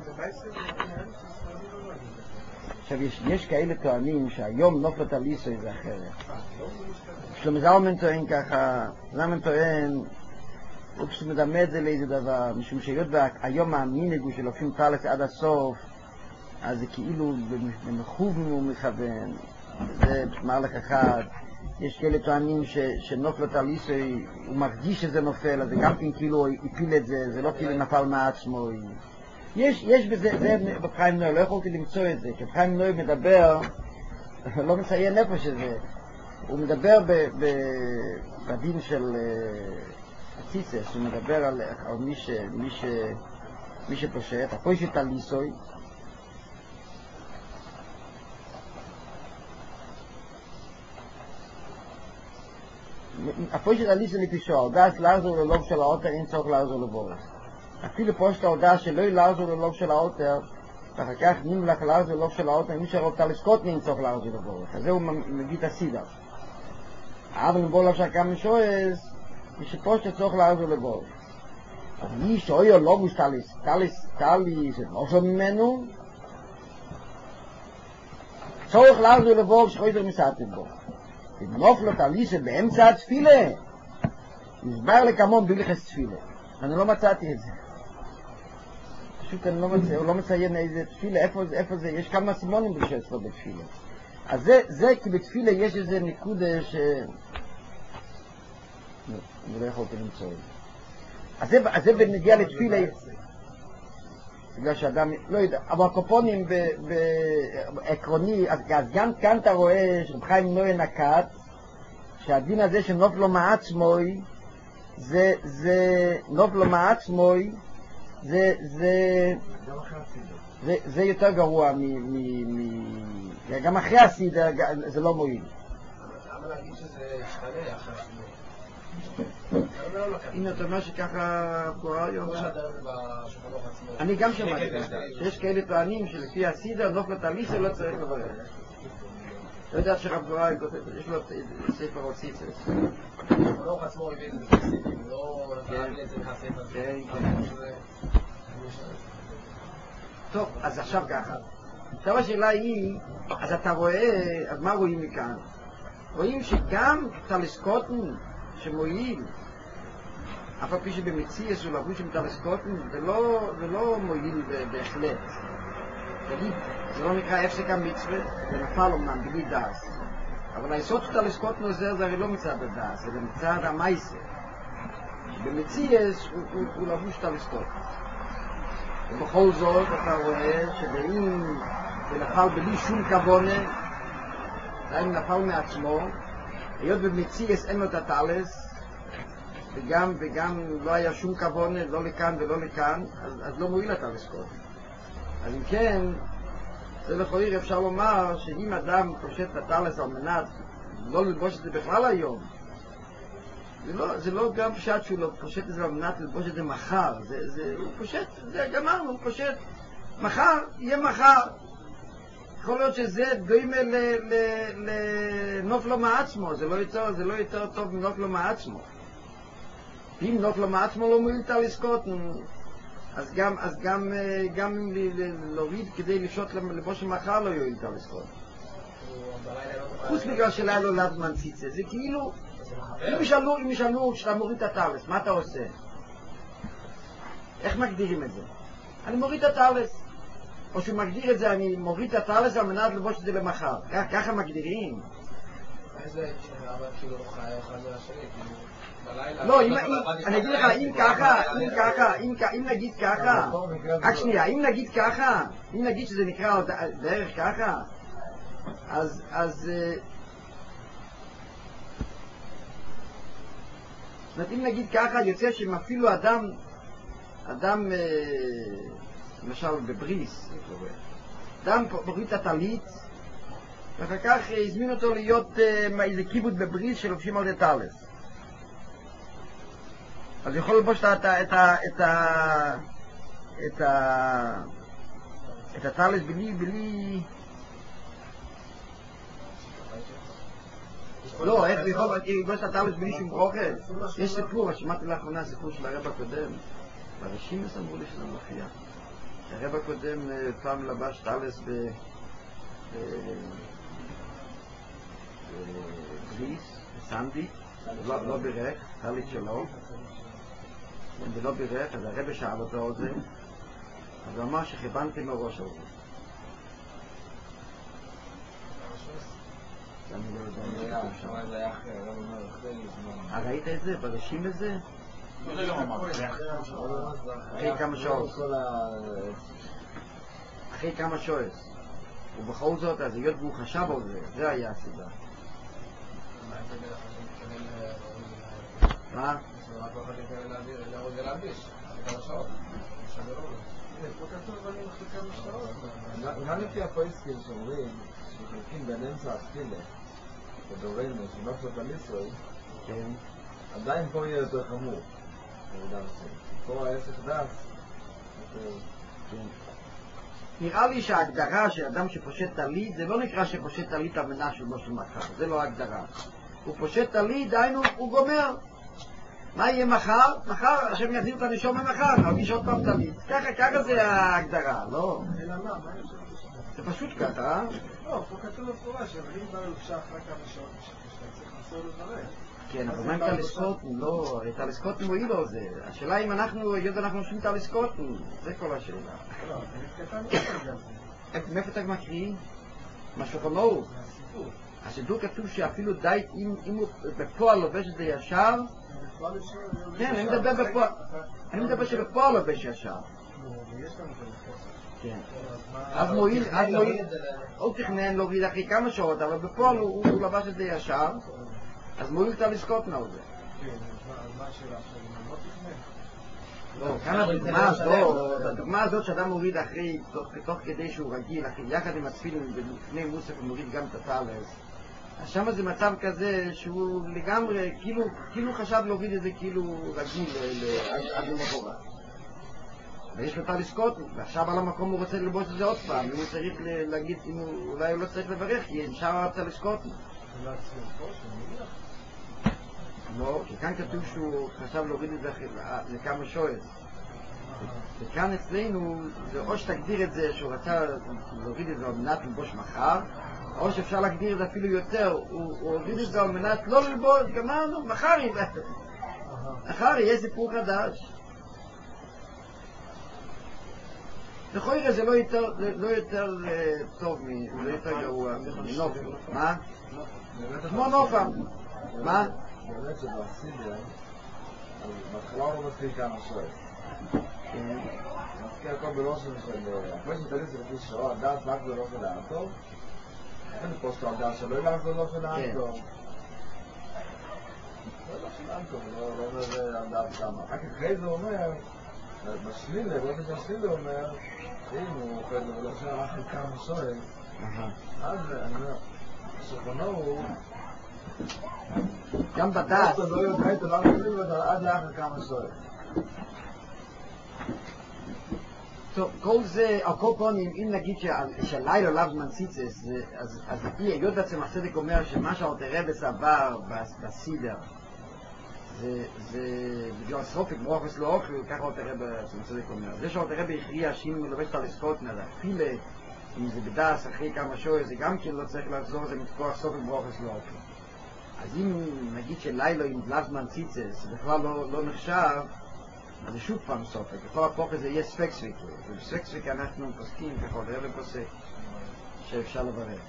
Speaker 1: עכשיו, יש, יש כאלה טוענים שהיום נופלו טליסה זה אחרת. שלמה זלמן טוען ככה, זלמן טוען, הוא פשוט מדמה את זה לאיזה דבר, משום שהיות והיום המנהג הוא שלוקחים טלס עד הסוף, אז זה כאילו במכוון הוא מכוון, זה מהלך אחד. יש כאלה טוענים שנופלו טליסה, הוא מרגיש שזה נופל, אז זה גם כן כאילו הפיל את זה, זה לא כאילו נפל מעצמו. יש, יש בזה, זה בחיים נוי, לא יכולתי למצוא את זה, כי בחיים נוי מדבר, לא מציין איפה שזה, הוא מדבר בדין של הציצס, הוא מדבר על, על מי, ש, מי, ש, מי שפושט, הפושט טליסוי, הפושט טליסוי לפישו, ההודעה של לעזור ללוב של האוטר, אין צורך לעזור לבורך. אפילו פושט ההודעה שלא לעזור ללוב של האוטר, ואחר כך נמלך לעזור ללוב של האוטר, מי שרוב טליסקוטן אין צורך לעזור לבורך. אז זהו מביא את הסידר. אבל נבוא לבשר כמה שואס, מי שפושט צורך לעזור לבורך. אז מי שאויו לא בוש טליס, טליס, טליס, לא שום ממנו, צורך לעזור לבורך שחויזר מסעתם בו. אם נופלו טליסה באמצע התפילה, נסבר לכמון בלכס תפילה. אני לא מצאתי את זה. פשוט אני לא מציין, הוא לא מציין איזה תפילה, איפה, איפה זה, יש כמה סימונים בשביל בתפילה. אז זה, זה כי בתפילה יש איזה נקודה ש... לא, אני לא יכולתי למצוא את זה. אז זה, אז זה בנגיע לתפילה, בגלל שאדם, לא יודע, אבל הקופונים בעקרוני, אז, אז גם כאן אתה רואה שרב חיים נוי נקט, שהדין הזה שנופלו מעצמוי, זה, זה, נופלו מעצמוי, זה, זה, זה, זה יותר גרוע מ, מ, מ, גם אחרי הסידר זה לא מועיל.
Speaker 4: למה להגיד שזה ישתנה אחרי הסידר?
Speaker 1: הנה, אתה אומר שככה קורה היום.
Speaker 4: כמו שאתה רואה בשולחנות עצמו.
Speaker 1: אני גם שמעתי ככה, שיש כאלה טוענים שלפי הסידר נופלת הליסה לא צריך לברך. לא יודע שרב גורל כותב, יש לו ספר או ציצס.
Speaker 4: השולחנות עצמו הביא את זה בספר, לא להביא את זה כספר.
Speaker 1: כן, כן. טוב, אז עכשיו ככה. עכשיו השאלה היא, אז אתה רואה, אז מה רואים מכאן? רואים שגם טלסקוטן שמועיל, אף על פי שבמציאס הוא לבוש עם טלסקוטן, זה לא, זה לא מועיל בהחלט. תגיד, זה לא נקרא הפסק המצווה, זה נפל אומנם בלי דאס. אבל היסוד של טלסקוטן עוזר זה הרי לא מצד הדאס, זה מצד המייסה. במציאס הוא, הוא, הוא לבוש טלסקוטן. ובכל זאת אתה רואה שבאם זה נפל בלי שום כוונה, זה נפל מעצמו, היות במציאס אין לו את הטלס, וגם, וגם לא היה שום כוונה, לא לכאן ולא לכאן, אז, אז לא מועיל הטלסקוטן. אז אם כן, זה לכאורה אפשר לומר שאם אדם פושט את הטלס על מנת לא ללבוש את זה בכלל היום, זה לא, זה לא גם פשט שהוא לא פושט את זה על מנת ללבוש את זה מחר, זה, זה, הוא פושט, זה גמרנו, הוא פושט, מחר, יהיה מחר. יכול להיות שזה דומה לנופלו מעצמו, זה לא יותר, זה לא יותר טוב מנופלו מעצמו. אם נופלו מעצמו לא מועיל טלסקוטן, אז גם, אז גם, גם להוריד כדי לפשוט לבוש מחר לא יועיל טלסקוטן. חוץ בגלל שלה לא לד מנציצה, זה כאילו, אם ישאלו, אם ישאלו שאתה מוריד את הטלס, מה אתה עושה? איך מגדירים את זה? אני מוריד את הטלס. או שהוא מגדיר את זה, אני מוריד את הטלס על מנת לבוש את זה למחר. ככה מגדירים.
Speaker 4: איזה, אבל כאילו לא חי אחד מהשני, כאילו, בלילה...
Speaker 1: לא, אני אגיד לך, אם ככה, אם ככה, אם נגיד ככה, רק שנייה, אם נגיד ככה, אם נגיד שזה נקרא דרך ככה, אז, אז... זאת אומרת, אם נגיד ככה, יוצא שאם אפילו אדם, אדם, למשל בבריס, אדם מוריד את הטלית, ואחר כך הזמין אותו להיות איזה קיבוץ בבריס שלובשים על הטלס. אז יכול ללבוש את ה... את ה... את ה... את ה... את הטלס בלי... בלי... לא, איך זה יכול ללבוש את הטלס בלי שום אוכל? יש סיפור, שמעתי לאחרונה סיפור של הרב הקודם. הרשימס אמרו לי שזה מופיע. הרב הקודם פעם לבש טלס ב... בריס, בסנדי, לא בירך, טלית שלו. ולא בירך, אז הרב שאל אותו על זה, אז הוא אמר שכיוונתי מראש על זה. אני לא יודע אם זה היה אחרי, הרב אומר אחרי זמן. ראית את זה? ברשים את זה? אחרי כמה שעות. אחרי כמה שעות. ובכל זאת, אז היות והוא חשב על זה, זה היה הסיבה. מה?
Speaker 3: גם לפי הפויסקים שאומרים שחלקים בין אמצע התפילה ודורנו שנופלות על ישראל, עדיין פה יהיה יותר חמור. פה העסק דס.
Speaker 1: נראה לי שההגדרה של אדם שפושט טלית זה לא נקרא שפושט טלית על מנה של משהו מחר, זה לא ההגדרה. הוא פושט טלית, דיינו, הוא גומר. מה יהיה מחר? מחר, השם יחזיר את הנשום ממחר, נרגיש עוד פעם טלית. ככה, ככה זה ההגדרה, לא?
Speaker 5: אלא מה? מה יש לך?
Speaker 1: זה פשוט ככה.
Speaker 5: לא, פה כתוב בפורש, אבל אם בא לבשה אחרי כמה שעות, צריך לעשות לברך.
Speaker 1: כן, אבל מה עם טלסקוטן? לא, הרי טלסקוטן מועיל לו זה. השאלה אם אנחנו, היות אנחנו עושים טלסקוטן, זה כל השאלה.
Speaker 5: לא, זה קטן יותר גם זה.
Speaker 1: מאיפה אתה מקריא? משהו כמוהו. הסידור כתוב שאפילו די, אם הוא בפועל לובש את זה ישר, כן, אני מדבר בפועל, אני מדבר שבפועל לובש ישר. כן. אז מועיל, אז מועיל, הוא תכנן להוריד אחרי כמה שעות, אבל בפועל הוא לבש את זה ישר, אז מועיל טלסקוטן על זה.
Speaker 5: כן, אז מה השאלה עכשיו? אם לא תכנן?
Speaker 1: לא, כאן הדוגמה הזאת, הדוגמה הזאת שאדם מוריד אחרי, תוך כדי שהוא רגיל, יחד עם התפילין ולפני מוסף הוא מוריד גם את הטלס. אז שם זה מצב כזה שהוא לגמרי, כאילו חשב להוריד את זה כאילו רגיל עד למחרת. ויש לו טליס קוטן, ועכשיו על המקום הוא רוצה ללבוש את זה עוד פעם, אם הוא צריך להגיד, אולי הוא לא צריך לברך, כי נשאר על טליס קוטן. לא, כי כאן כתוב שהוא חשב להוריד את זה לכמה שואל. וכאן אצלנו, זה או שתגדיר את זה שהוא רצה להוריד את זה על מנת ללבוש מחר, או שאפשר להגדיר את זה אפילו יותר, הוא הוריד את זה על מנת לא ללבוש, גמרנו, מחר יהיה. מחר יהיה סיפור חדש. בכל יראה זה לא יותר טוב, זה יותר גרוע מנופם. מה? כמו נופם. מה?
Speaker 3: באמת שבאסידיה, בהתחלה הוא מתחיל כמה שואל. מתחיל הכל בלושן של... אחרי שתגיד זה לפי שעה, הדעת רק זה לא של האטור. אין פה שאתה הדעת שלא ילך זה לא של האטור. לא של האטור, לא אומר זה הדעת כמה. רק אחרי זה אומר, בשלילה, באופן שהשלילה אומר, אם הוא אוכל זה ולא של אחרי כמה שואל, אז אני אומר, שכונו הוא...
Speaker 1: גם בדעת.
Speaker 3: לא יודע, אתה לא יודע, אתה עד לאחר כמה שואל.
Speaker 1: טוב, כל זה, על כל פונים, אם נגיד שהלילה לאו זמן ציצס, אז היות בעצם הצדק אומר שמה שהאלתרבס עבר בסידר, זה בגלל סופק ברוכס לא אוכל, ככה האלתרבס הצדק אומר. זה שהאלתרבס הכריע שאם הוא לובש את הלסקוטנה, להפילה, אם זה בדעת אחרי כמה שואל, זה גם כן לא צריך לחזור, זה מכוח סופק ברוכס לא אוכל. אז אם נגיד שלילה עם לזמן ציצס בכלל לא, לא נחשב, אז זה שוב פעם סופק. בכל הפוך הזה יהיה ספק ספק. ובספק ספק אנחנו פוסקים, ככל רבן פוסק, שאפשר לברך.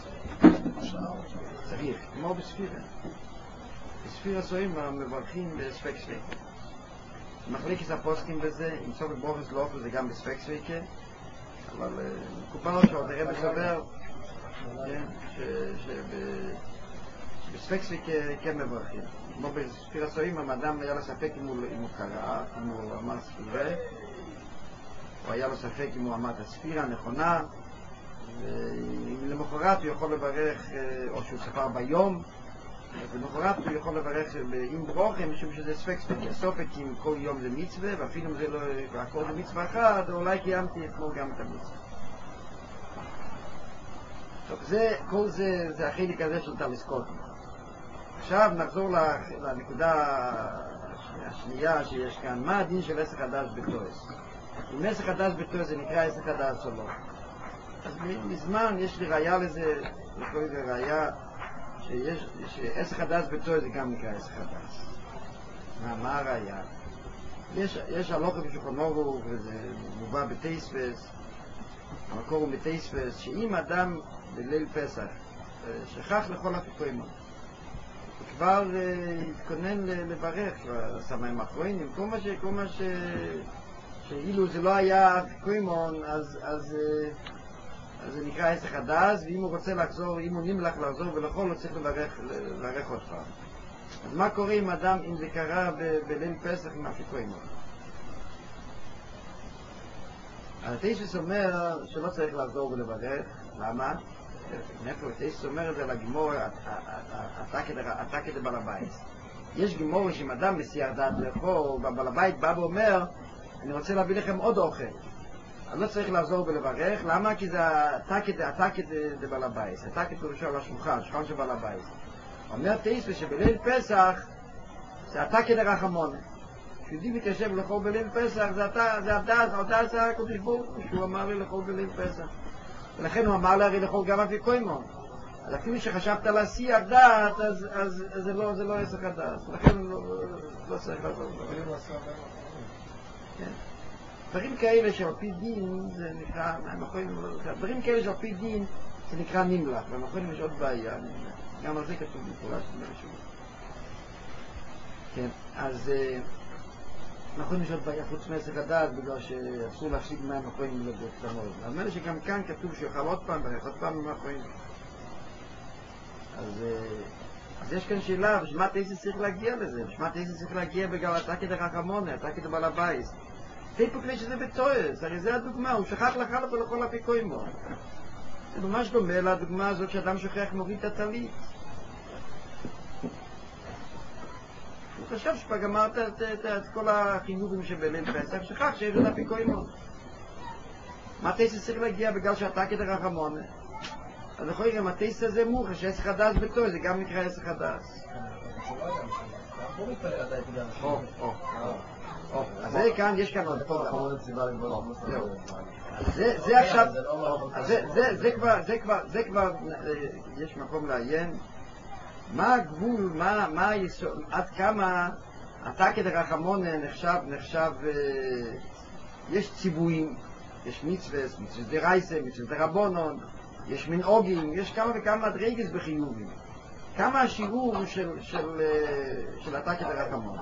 Speaker 1: צריך, כמו בספירה. בספירה סועים מברכים בספק ספק. מחלקת הפוסקים בזה, עם סופק ברוכס לא אוכל זה גם בספק ספק, אבל מקובל שעוד הרבן סובר, בספק ספק כן מברכים. כמו בספירה סועים, המאדם היה לו ספק אם הוא קרא, אם הוא אמר ספירה, או היה לו ספק אם הוא אמר את הספירה הנכונה, ולמחרת הוא יכול לברך, או שהוא ספר ביום, ולמחרת הוא יכול לברך עם ברוכים, משום שזה ספק ספק, הסופק אם כל יום זה מצווה, ואפילו אם זה לא, הכל זה מצווה אחת, אולי קיימתי אתמול גם את המצווה. טוב, זה, כל זה, זה החלק הזה של תלסקוטים. עכשיו נחזור לנקודה השנייה שיש כאן. מה הדין של עסק הדס בטועס? אם עסק הדס בטועס זה נקרא עסק הדס או לא? אז מזמן יש לי ראיה לזה, לכל זה ראיה שיש, שעסק הדס בטועס זה גם נקרא עסק הדס. מה, מה הראיה? יש, יש הלוכה בשולחן אורוך וזה מובא בתייספס, המקור הוא בתייספס, שאם אדם בליל פסח שכח לכל הפיקוימות, כבר התכונן לברך, כבר סמיים אחרונים, כל מה ש... כל מה ש... שאילו זה לא היה פיקוימון, אז, אז, אז זה נקרא עסק הדס, ואם הוא רוצה לחזור, אם הוא נמלך לחזור ולכל, הוא צריך לברך, לברך עוד פעם. אז מה קורה עם אדם אם זה קרה ב... בליל פסח עם הפיקוימון? התייספס אומר שלא צריך לחזור ולברך. למה? מאיפה התייספס אומר את זה לגמור, אתה כדי בעל הבית. יש גמור שאם אדם מסיח דעת לאכול, והבעל הבית בא ואומר, אני רוצה להביא לכם עוד אוכל. אז לא צריך לחזור ולברך. למה? כי זה אתה כדי בעל הבית. אתה כדי ראשון על השולחן, שולחן של בעל הבית. אומר תייספס שבליל פסח זה אתה כדי רחמון. כשיהודי מתיישב לאכול בליל פסח, זה אתה, זה הדעת, הדעת זה הקדוש ברוך הוא, שהוא אמר לי לאכול בליל פסח. ולכן הוא אמר לי לאכול גם אפיקוימון. אז אפילו שחשבת להשיא הדעת, אז, אז, אז זה לא, זה לא עסק הדעת. לכן לא, לא צריך לעשות. כן. דברים כאלה שעל פי דין, זה נקרא, דברים כאלה שעל פי דין, זה נקרא נמלך, ומכון יש עוד בעיה. גם על זה כתוב מפורש בראשון. כן, אז נכון יש עוד בעיה חוץ מעסק הדעת, בגלל שאסור להפסיק מים אחרונים לבית קטנות. אבל מילא שגם כאן כתוב שיוכל עוד פעם, ואיך עוד פעם עם האחרונים. אז אז יש כאן שאלה, בשביל איזה צריך להגיע לזה? בשביל איזה צריך להגיע בגלל אתה כדי רחמונה, אתה כדי בעל הבית? טיפוק לי שזה בטועס, הרי זה הדוגמה, הוא שכח לחל אותו לכל הפיקוימו. זה ממש דומה לדוגמה הזאת שאדם שוכח מוריד את הטלית. הוא חשב שפה גמרת את כל החיובים שבליל פסח, שכח שיש עוד הפיקוימו. מטייס צריך להגיע בגלל שאתה כדי רחמונה. אז יכול להיות, המטייס הזה מוחה, שעסק הדס בטועס, זה גם נקרא עסק הדס. או, או, או. אז זה כאן, יש כאן עוד פה. זה עכשיו, זה כבר, זה כבר, זה כבר, יש מקום לעיין. מה הגבול, מה היסוד, עד כמה אתה כדי רחמונה נחשב, נחשב, יש ציוויים, יש מצווס, מצווס דרייסה, מצווס דרבונון, יש מנהוגים, יש כמה וכמה מדרגות בחיובים. כמה השיעור של, של, של אתה כדי רחמונה.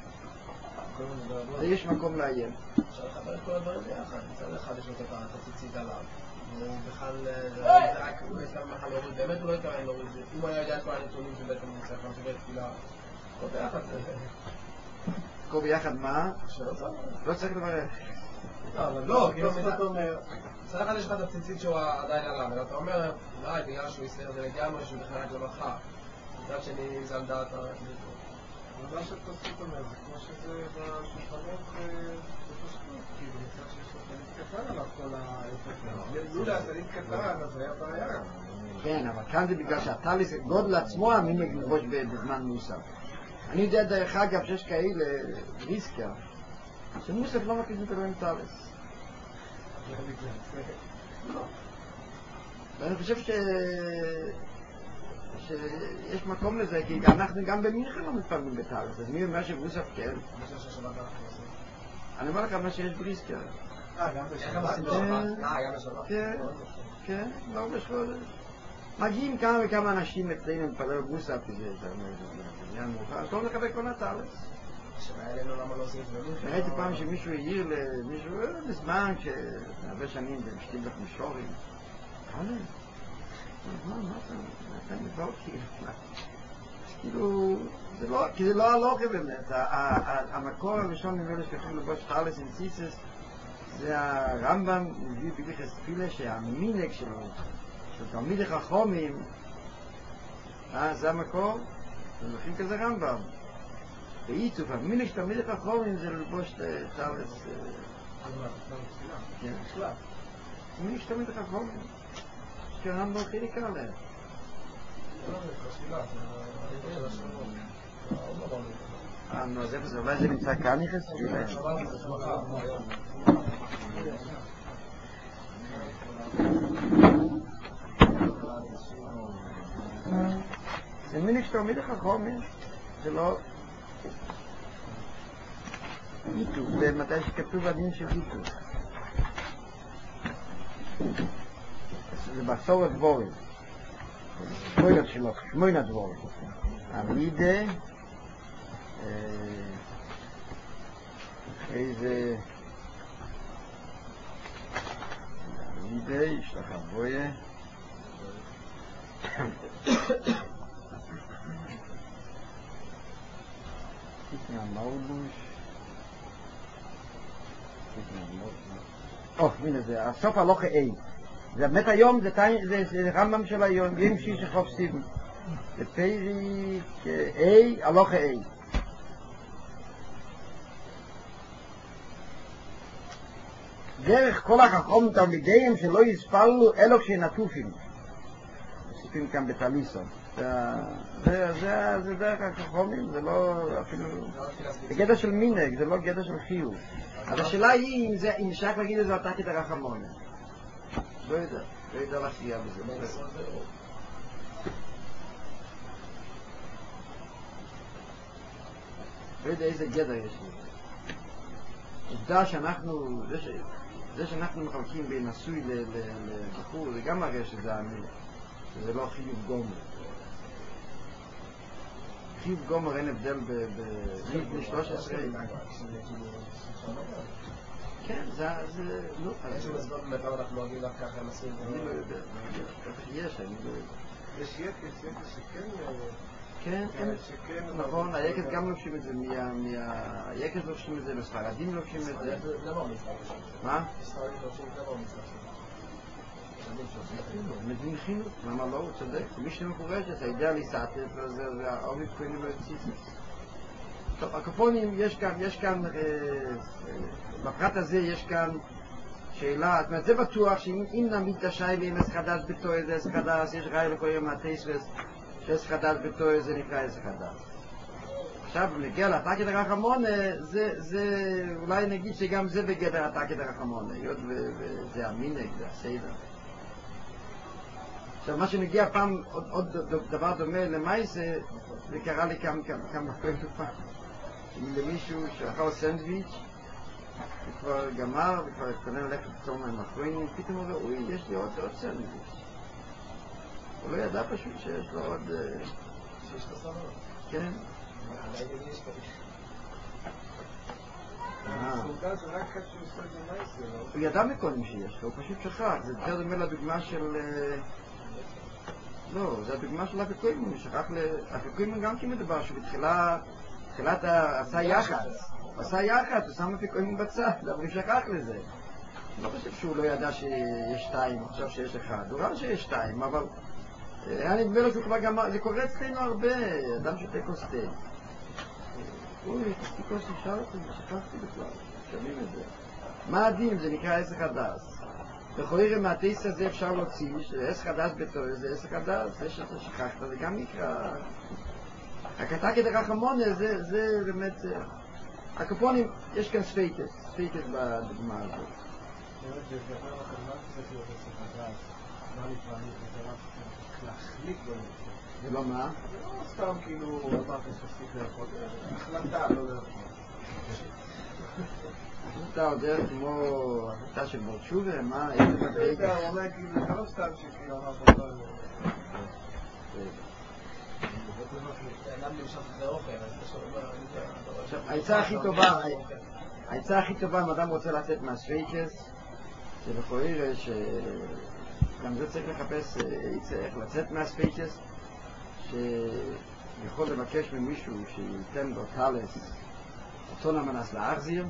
Speaker 1: זה יש מקום לעיין.
Speaker 4: אפשר לחבר את כל הדברים ביחד. מצד אחד יש לו את הציצית עליו. הוא בכלל, זה רק, הוא יש כמה בכלל להוריד. באמת הוא לא התכוון להוריד. אם הוא היה יודע את כל הנתונים שבעצם הוא צריך להמשיך תפילה, כל ביחד זה...
Speaker 1: כל ביחד מה?
Speaker 4: שלא צריך.
Speaker 1: לא צריך לברך.
Speaker 4: לא, כאילו מצד אומר... מצד אחד יש לך את הציצית שהוא עדיין עליו, אבל אתה אומר, אולי בגלל שהוא יסתר את זה לגמרי, שהוא בכלל רק למחר. מצד שני, זה על דעת הציצית.
Speaker 3: מה שאתה עושה אומר, זה כמו שזה בשולחנות בפשטות, כאילו מצד שיש לו תלית קטן עליו כל האפקט. לולא התלית קטן, אז היה בעיה.
Speaker 1: כן, אבל כאן זה בגלל שהטליס, גודל עצמו המין מגבוש בזמן מוסף. אני יודע דרך אגב שיש כאלה ריסקה, שמוסף לא מכירים את אלוהים טליס. ואני חושב ש... שיש מקום לזה, כי אנחנו גם במינכן לא מתפללים בטלס, אז מי אומר שמוסף כן? אני אומר לך מה שיש בריסקה.
Speaker 4: אה, גם בשבת? אה, גם בשבת?
Speaker 1: כן, כן, לא בשבת. מגיעים כמה וכמה אנשים אצלנו מתפלל מוסף, כי זה עניין מאוחר, אז לא לחבק כל הטלס. ראיתי פעם שמישהו העיר למישהו, בזמן שהרבה שנים במשתים לך מישורים, טלס? מה, מה אתה, אתה מבוא כאילו, כי זה לא הלוכה באמת, המקור הראשון ממנו שכתוב לבוש טלס עם ציצס, זה הרמב"ם מביא בגלל תפילה שהמינק שלו, של תלמידי חכמים, זה המקור, זה מכין כזה רמב"ם. בעיצוב, המינק של תלמידי חכמים זה לבוש טלס, כן, המינק של תלמידי חכמים. כי הרמב"ם הכי נקרא להם. אה, נו, אז איפה זה? אולי זה נמצא כאן נכנס? זה מיני שאתה עומד לך חומר, זה לא... איתו, זה מתי שכתוב הדין של איתו. זה בסור הדבורים. שמוינת שלו, שמוינת דבורים. עמידה, אחרי זה... עמידה, יש לך בויה. תתנה מלבוש. תתנה מלבוש. או, הנה זה, הסוף הלוכה אי. זה באמת היום, זה רמב"ם של היום, יום שיש חוף סיבן. זה פרק A, הלוכה A. דרך כל החכמים תלמידיהם שלא יספלו אלו כשנטופים. מוסיפים כאן בתליסון. זה דרך החכמים, זה לא אפילו... זה גדע של מינק, זה לא גדע של חיוב. אז השאלה היא אם נשאר להגיד את זה אתה כדי רחמונה. לא יודע, לא יודע להכריע בזה. לא יודע איזה גדר יש לי. עובדה שאנחנו, זה שאנחנו מחלקים בין נשוי לבחור, זה גם מראה שזה אני, שזה לא חיוב גומר. חיוב גומר אין הבדל ב-שלוש עשרה. כן, זה... לא...
Speaker 4: יש לי מסבור באמת למה אנחנו לא אגיד לך ככה הם עשו את זה.
Speaker 1: אני לא יודע. יש, אני לא יודע.
Speaker 3: יש יפי, יש יפי שכן
Speaker 1: כן, נכון, היקב גם לובשים את זה, היקב לובשים את זה, בספרדים לובשים את זה.
Speaker 4: למה הוא מצטרף?
Speaker 1: מה?
Speaker 4: בספרדים לובשים, למה הוא מצטרף?
Speaker 1: מבין חינוך, למה לא? הוא צודק, מי שמפורשת, הידיעה להסתת, זה העובי כהנים והציצים. טוב, הקופונים, יש כאן, יש כאן, בפרט הזה יש כאן שאלה, זאת אומרת, זה בטוח שאם נעמיד את השיילה עם אס חדש בתואר, זה אס חדש, יש ראי לכל יום מהטייסווס, שאס חדש בתואר זה נקרא אס חדש. עכשיו, נגיע להתקת הרחמונה, זה, אולי נגיד שגם זה בגדר התקת הרחמונה, היות וזה המינק, זה הסדר. עכשיו, מה שנגיע פעם, עוד דבר דומה למייסה, זה קרה לי כמה פעמים פעם. למישהו שאכל סנדוויץ' וכבר גמר וכבר התכונן ללכת לצור מהם אחרונים, פתאום הוא אומר, אוי, יש לי עוד סנדוויץ'. הוא לא ידע פשוט שיש לו עוד...
Speaker 4: שיש לו סבבה?
Speaker 1: כן.
Speaker 4: עדיין יש לו.
Speaker 3: הסעודה זה רק עד שהוא עושה את זה מייסר, לא?
Speaker 1: הוא ידע מקודם שיש לו, הוא פשוט שכח. זה יותר דומה לדוגמה של... לא, זה הדוגמה של אפיקוימן, הוא שכח ל... אפיקוימן גם כן מדבר, שהוא בתחילה... בתחילת עשה יחס, עשה יחס, הוא שם אפיקוימן בצד, אבל הוא שכח לזה. אני לא חושב שהוא לא ידע שיש שתיים, הוא חושב שיש אחד, הוא ראה שיש שתיים, אבל... היה נדמה לו שהוא כבר גמר, זה קורה אצלנו הרבה, אדם שותה כוס תה. אוי, תשתי כוס נשאר אותי, שכחתי בכלל, שומעים את זה. מה הדין? זה נקרא עסק הדס. בכל ערב מהטייס הזה אפשר להוציא, שעסק הדס בתור זה עסק הדס, זה שאתה שכחת, זה גם נקרא... הקטע כדי רחמונה, זה, זה באמת... הקופונים, יש כאן ספייטס, ספייטס בדוגמה הזאת.
Speaker 3: אני חושב שזה אומר לכם, מה צריך להיות עסק הדס? מה לפעמים זה רק להחליק במקרה?
Speaker 1: זה לא מה?
Speaker 3: זה לא סתם כאילו, אמרת שתפסיק לאכול, החלטה, לא לאכול.
Speaker 1: החלטה עוד דרך כמו החלטה של ברצ'ובה, מה? איזה מדרגה?
Speaker 3: אתה אומר כאילו, זה לא סתם שכאילו אמרת לא...
Speaker 1: עכשיו, העצה הכי טובה, העצה הכי טובה אם אדם רוצה לצאת מהספייטס, זה בכל ערב שגם זה צריך לחפש איך לצאת מהספייטס, שיכול לבקש ממישהו שייתן לו טלס רצון המנס להחזיר,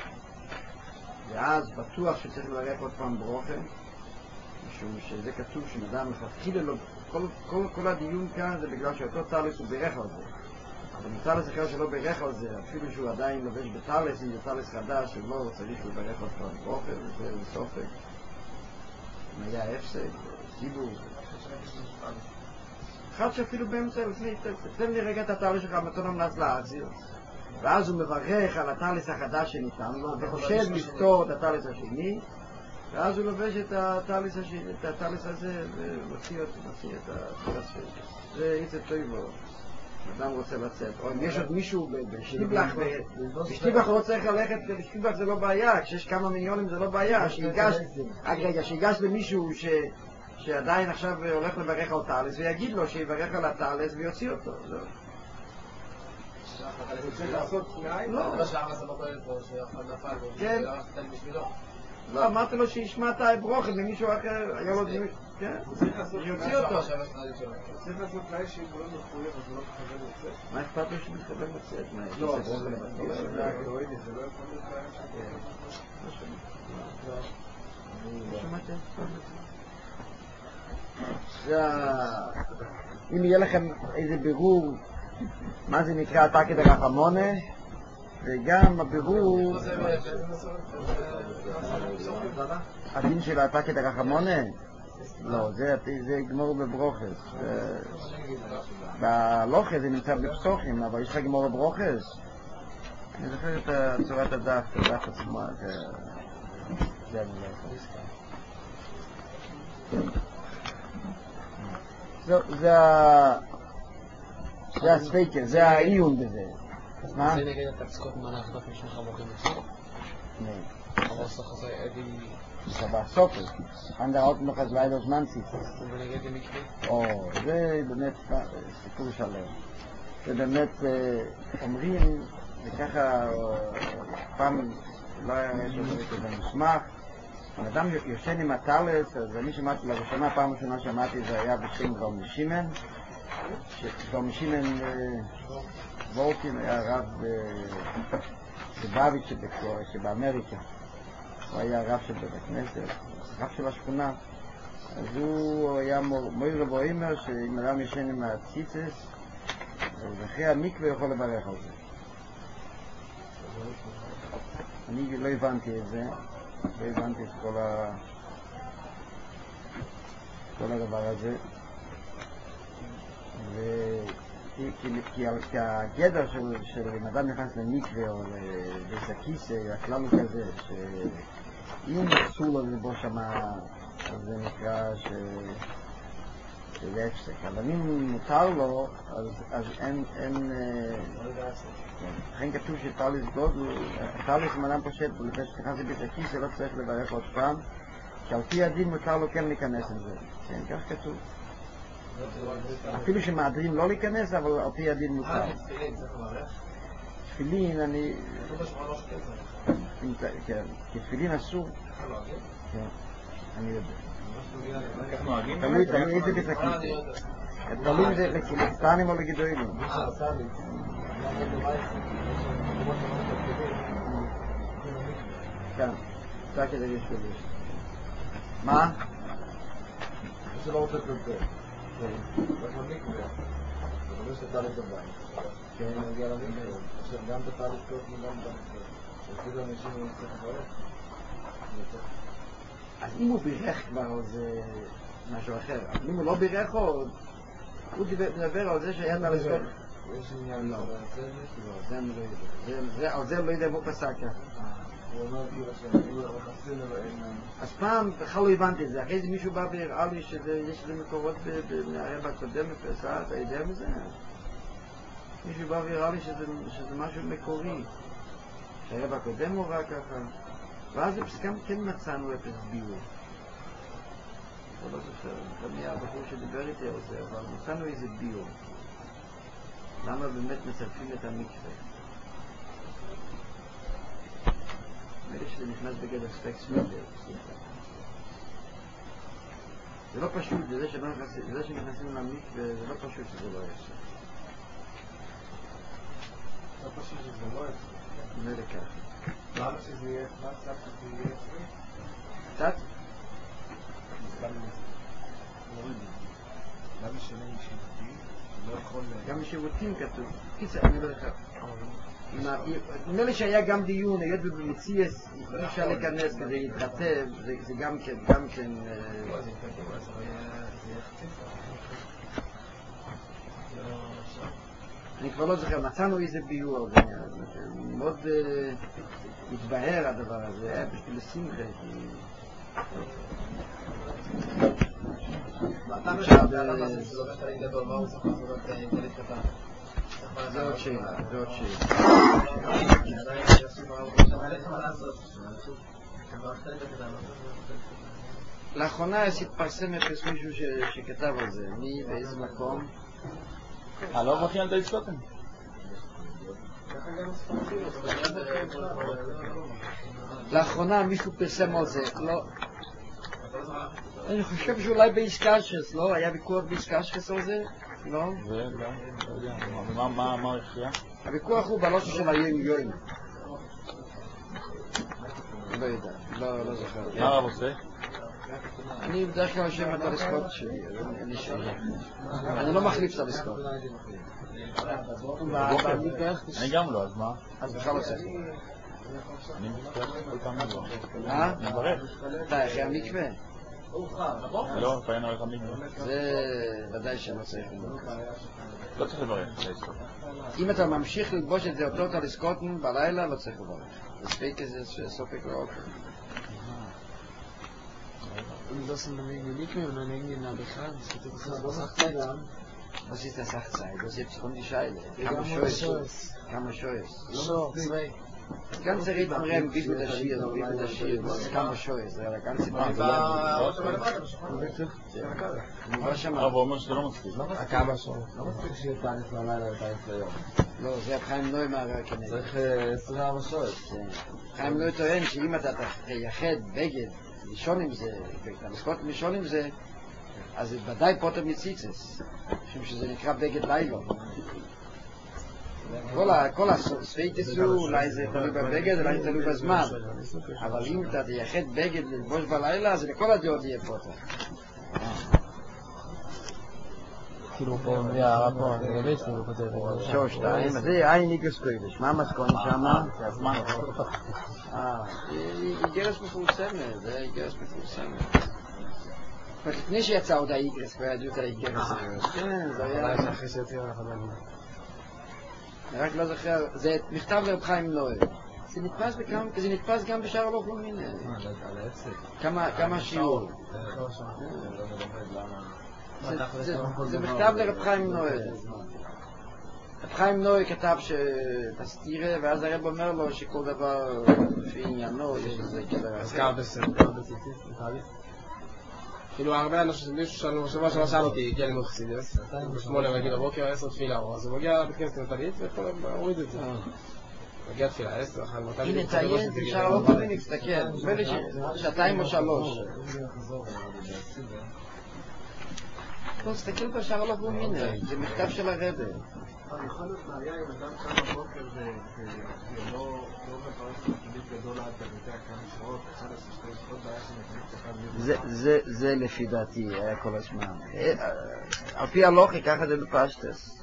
Speaker 1: ואז בטוח שצריך לברך עוד פעם ברוכה, משום שזה כתוב שנדם מלכתחילה לו, כל, כל, כל הדיון כאן זה בגלל שאותו טלס הוא בירך על זה. אבל אם טלס אחר שלא בירך על זה, אפילו שהוא עדיין לובש בטלס, אם זה טלס חדש, שלא צריך לברך עוד פעם ברוכה, וזה סופק. אם היה הפסק, סיבור. אחד שאפילו באמצע, לפני, תן לי רגע את הטלס שלך, מתון המנס להחזיר. ואז הוא מברך על הטלס החדש שניתן לו, וחושב לפתור את הטלס השני, ואז הוא לובש את הטלס השני, את הטלס הזה, ומוציא את הטלס השני. זה איזה טויבו. אדם רוצה לצאת. או אם יש עוד מישהו בשטיבלח, בשטיבלח הוא לא צריך ללכת, בשטיבלח זה לא בעיה, כשיש כמה מיליונים זה לא בעיה, שיגש, רק רגע, שיגש למישהו שעדיין עכשיו הולך לברך על טלס, ויגיד לו שיברך על הטלס ויוציא אותו.
Speaker 3: הוא צריך לעשות תנאי?
Speaker 1: לא.
Speaker 4: לא שהאבא זה לא כולל פה, שאחד נפל בו,
Speaker 1: כן.
Speaker 4: זה הלך תן בשבילו.
Speaker 1: לא, אמרתי לו שישמע את הברוכת ממישהו אחר, היה לו דמי... כן? שיוציא אותו.
Speaker 3: צריך לעשות תנאי שאם הוא לא מחויב, אז הוא לא מתכוון לצאת?
Speaker 1: מה אכפת לו שמתכוון לצאת?
Speaker 3: לא, זה לא יכול להיות בעיה
Speaker 1: לא שמעתם? אם יהיה לכם איזה בירור מה זה נקרא תקד הרחמונה, וגם הבירור הדין של התקד הרחמונה, לא, זה גמור בברוכס. בהלוכה זה נמצא בפסוחים, אבל יש לך גמור בברוכס. אני זוכר את צורת הדף, את הדף עצמו, זה אני לא יכול. זה הספייקר, זה העיון בזה. מה?
Speaker 5: זה נגד התפסקות מנה אחת משמחה מוכים לצור?
Speaker 1: לא.
Speaker 5: אבל סך זה עדי...
Speaker 1: זה בסופר. אנדר עוד נוחת לילה זמן סיפור.
Speaker 5: ונגד למקרה?
Speaker 1: או, זה באמת סיפור שלם. זה באמת אומרים, וככה פעם לא היה כזה מסמך, אדם יושן עם הטלס, אז אני שמעתי לראשונה, פעם ראשונה שמעתי זה היה בשם רום ושימן, ששלום שימן וולקין היה רב בבאביץ' שבאמריקה. הוא היה רב של בית הכנסת, רב של השכונה. אז הוא היה מויר רבו אימר שאם אדם ישן עם הציצס, ואחרי המקווה יכול לברך על זה. אני לא הבנתי את זה, לא הבנתי את כל ה... כל הדבר הזה. ו... כי, כי, כי הגדר של, של אם אדם נכנס למקווה או לבית הכיסא, הכלל הוא כזה, שאם אסור לו לבוא שמה, אז זה נקרא ש... שזה הפסק. אבל אם מותר לו, אז, אז אין... אין לכן כתוב שטליס גודל, טליס אם אדם פושט, ולפני שנכנס לבית הכיסא לא צריך לברך עוד פעם, שעל פי הדין מותר לו כן להיכנס לזה. כן, כך כתוב. אפילו שמעדרים לא להיכנס, אבל על פי הדין מותר.
Speaker 4: אה, תפילין, צריך לברך?
Speaker 1: תפילין, אני...
Speaker 4: כתוב בשמונה לא שכן זה.
Speaker 1: כן, כי תפילין אסור.
Speaker 4: איך לא אגיד?
Speaker 1: כן, אני יודע.
Speaker 6: איך נוהגים?
Speaker 1: תלוי, תלוי איזה בית הכיסא. תלוי אם זה לקטנים או לגדולים.
Speaker 4: אה, סבי.
Speaker 1: כן, זה כדי יש כזה. מה?
Speaker 3: זה לא רוצה כזה. רק למקווה. זה לא שאתה לבית.
Speaker 1: כן.
Speaker 3: אני מגיע למקווה. עכשיו גם אתה לשתות וגם אתה לשתות. וכאילו אנשים יוצאים לברך.
Speaker 1: אז אם הוא בירך כבר זה משהו אחר. אבל אם הוא לא בירך או... הוא מדבר על זה שהיה על הסקוט.
Speaker 3: יש עניין לא.
Speaker 1: זה אני לא יודע. על זה לא יודע אם הוא פסק ככה.
Speaker 3: הוא אומר כאילו שאני לא חסין לו אין...
Speaker 1: אז פעם בכלל לא הבנתי את זה. אחרי זה מישהו בא והראה לי שיש לזה מקורות מהרבע הקודם בפסח, אתה יודע מזה? מישהו בא והראה לי שזה משהו מקורי. שהרבע הקודם הוא ראה ככה. ואז גם כן מצאנו אפס ביור. אני לא זוכר, גם היה הבחור שדיבר איתי על זה, אבל מצאנו איזה ביור. למה באמת מצרפים את המקווה? נראה שזה נכנס בגדר ספק סמידר. זה לא פשוט, זה שנכנסים למקווה, זה לא פשוט שזה לא יעשה.
Speaker 3: לא פשוט שזה לא יעשה.
Speaker 1: נראה ככה.
Speaker 3: למה שזה יהיה? מה הצלחת שזה יהיה?
Speaker 1: קצת?
Speaker 3: למה שלא משיבותי? לא יכול...
Speaker 1: גם משיבותים כתוב. קיצר, אני לא יודע. נראה לי שהיה גם דיון, היות ובמציאס אי אפשר להיכנס כדי להתחתב, זה גם כן, גם כן... אני כבר לא זוכר, מצאנו איזה ביור על זה, מאוד התבהר הדבר הזה, היה בשביל לשמחה, עכשיו... זה עוד שאלה, זה עוד שאלה. לאחרונה התפרסם אפס מישהו שכתב על זה, מי באיזה מקום?
Speaker 6: אה, לא מבחין על די סקוטן?
Speaker 1: לאחרונה מישהו פרסם על זה, לא... אני חושב שאולי באיסקשס, לא? היה ויכוח באיסקשס על זה? לא?
Speaker 6: זה, לא. מה הוא הכריע?
Speaker 1: הוויכוח הוא בלושו של היום יום. לא יודע, לא זוכר.
Speaker 6: מה הרב עושה?
Speaker 1: אני בדרך כלל יושב מהטלסקופ שלי, אין לי שאלה. אני לא מחליף טלסקופ.
Speaker 6: אני גם לא, אז מה?
Speaker 1: אז בכלל לא צריך.
Speaker 6: אני מברך כל פעם לא.
Speaker 1: אה?
Speaker 6: אני מברך.
Speaker 1: אתה, אחרי המקווה?
Speaker 6: לא, פעמים הולך המקווה.
Speaker 1: זה ודאי שלא צריך לברך.
Speaker 6: לא צריך לברך.
Speaker 1: אם אתה ממשיך ללבוש את זה אותו טלסקופים בלילה, לא צריך לברך. זה ספק איזה סופק לא אוכל.
Speaker 5: Und das sind dann irgendwie nicht mehr und dann irgendwie nach Bekannt. Was sagt der dann?
Speaker 1: Was ist das Achtzeit? Das ist jetzt von die Scheide. Kama Shoes. Kama Shoes.
Speaker 5: So, zwei.
Speaker 1: Das ganze Reden reden, wie viel das Schier, wie viel das Schier. Das ist Kama Shoes. Der ganze Mann. Was schon mal?
Speaker 6: הרב אומר שזה לא מספיק.
Speaker 3: כמה שעות. לא מספיק שיהיה תעניף ללילה ותעניף ליום.
Speaker 1: לא, זה חיים נוי מהרע כנראה.
Speaker 3: צריך עשרים וארבע שעות.
Speaker 1: חיים נוי טוען שאם אתה תייחד בגד לישון עם זה, ולזכות לישון עם זה, אז זה ודאי פוטר מציצס. משום שזה נקרא בגד לילה. כל הספייטס הוא, אולי זה תלוי בבגד, אולי זה תלוי בזמן. אבל אם אתה תייחד בגד ללבוש בלילה, אז לכל הדעות יהיה פוטר.
Speaker 4: כאילו פה, מביא הערה פה, אני מבין שהוא כותב.
Speaker 1: שור שתיים, זה עין איגרס קוידש. מה המסכון שמה?
Speaker 4: זה הזמן.
Speaker 1: אה, היא איגרס מפורסמת, זה איגרס מפורסמת. לפני שיצא עוד האיגרס, כבר ידעו את האיגרס. כן, זה היה...
Speaker 4: אולי אחרי שיוצאים אנחנו נגיד.
Speaker 1: אני רק לא זוכר, זה מכתב לרב חיים נואל. זה נתפס בכמה, זה נתפס גם בשאר הלוך לומין. כמה שיעור. זה מכתב לרב חיים נואל. רב חיים נואל כתב שתסתירה, ואז הרב אומר לו שכל דבר לפי עניינו יש לזה כזה.
Speaker 4: אז כמה בסדר, כאילו הרבה אנשים, מישהו שלנו, שבוע שלא שאל אותי, הגיע ללמוד חסידס, בשמונה רגיל בבוקר, עשר תפילה, אז הוא מגיע לבית כנסת נטלית, ויכול להוריד את זה. מגיע תפילה, עשר, אחת, מתי...
Speaker 1: הנה, תעיין, תשאר לא פעמים להסתכל, נדמה לי שעתיים או שלוש. לא, תסתכל בשאר לא פעמים, זה מכתב של הרב.
Speaker 3: יכול להיות בעיה אם אדם קם בבוקר ולא מברך תפילית גדול עד בביתה כמה שעות, אחד עשרה שתי שעות בעיה שמתחיל את
Speaker 1: זה לפי דעתי היה כל הזמן. על פי הלוכי ככה זה בפשטס.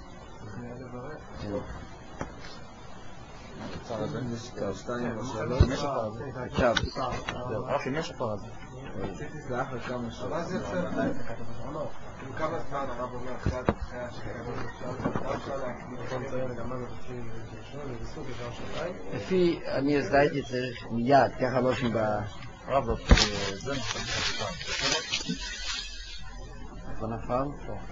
Speaker 1: עכשיו
Speaker 6: רפי משך פה הזה
Speaker 3: זה אחרי כמה שעות. מה זה יוצא? כמה זמן הרב אומר אחרי
Speaker 1: לפי, אני הזדהיתי צריך מיד, ככה לא שם
Speaker 6: הרב לא זה נפל
Speaker 1: איפה נפל?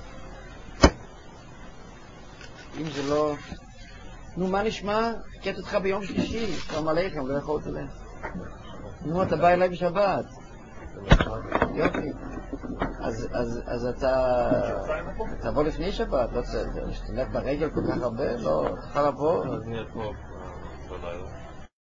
Speaker 1: אם זה לא... נו, מה נשמע? קט אותך ביום שלישי, שלום עליכם, לא יכולת אליהם. נו, אתה בא אליי בשבת. יופי. אז אתה... תבוא לפני שבת, לא צריך. שתלך ברגל כל כך הרבה, לא תוכל לבוא.
Speaker 6: אז נהיה פה בלילה.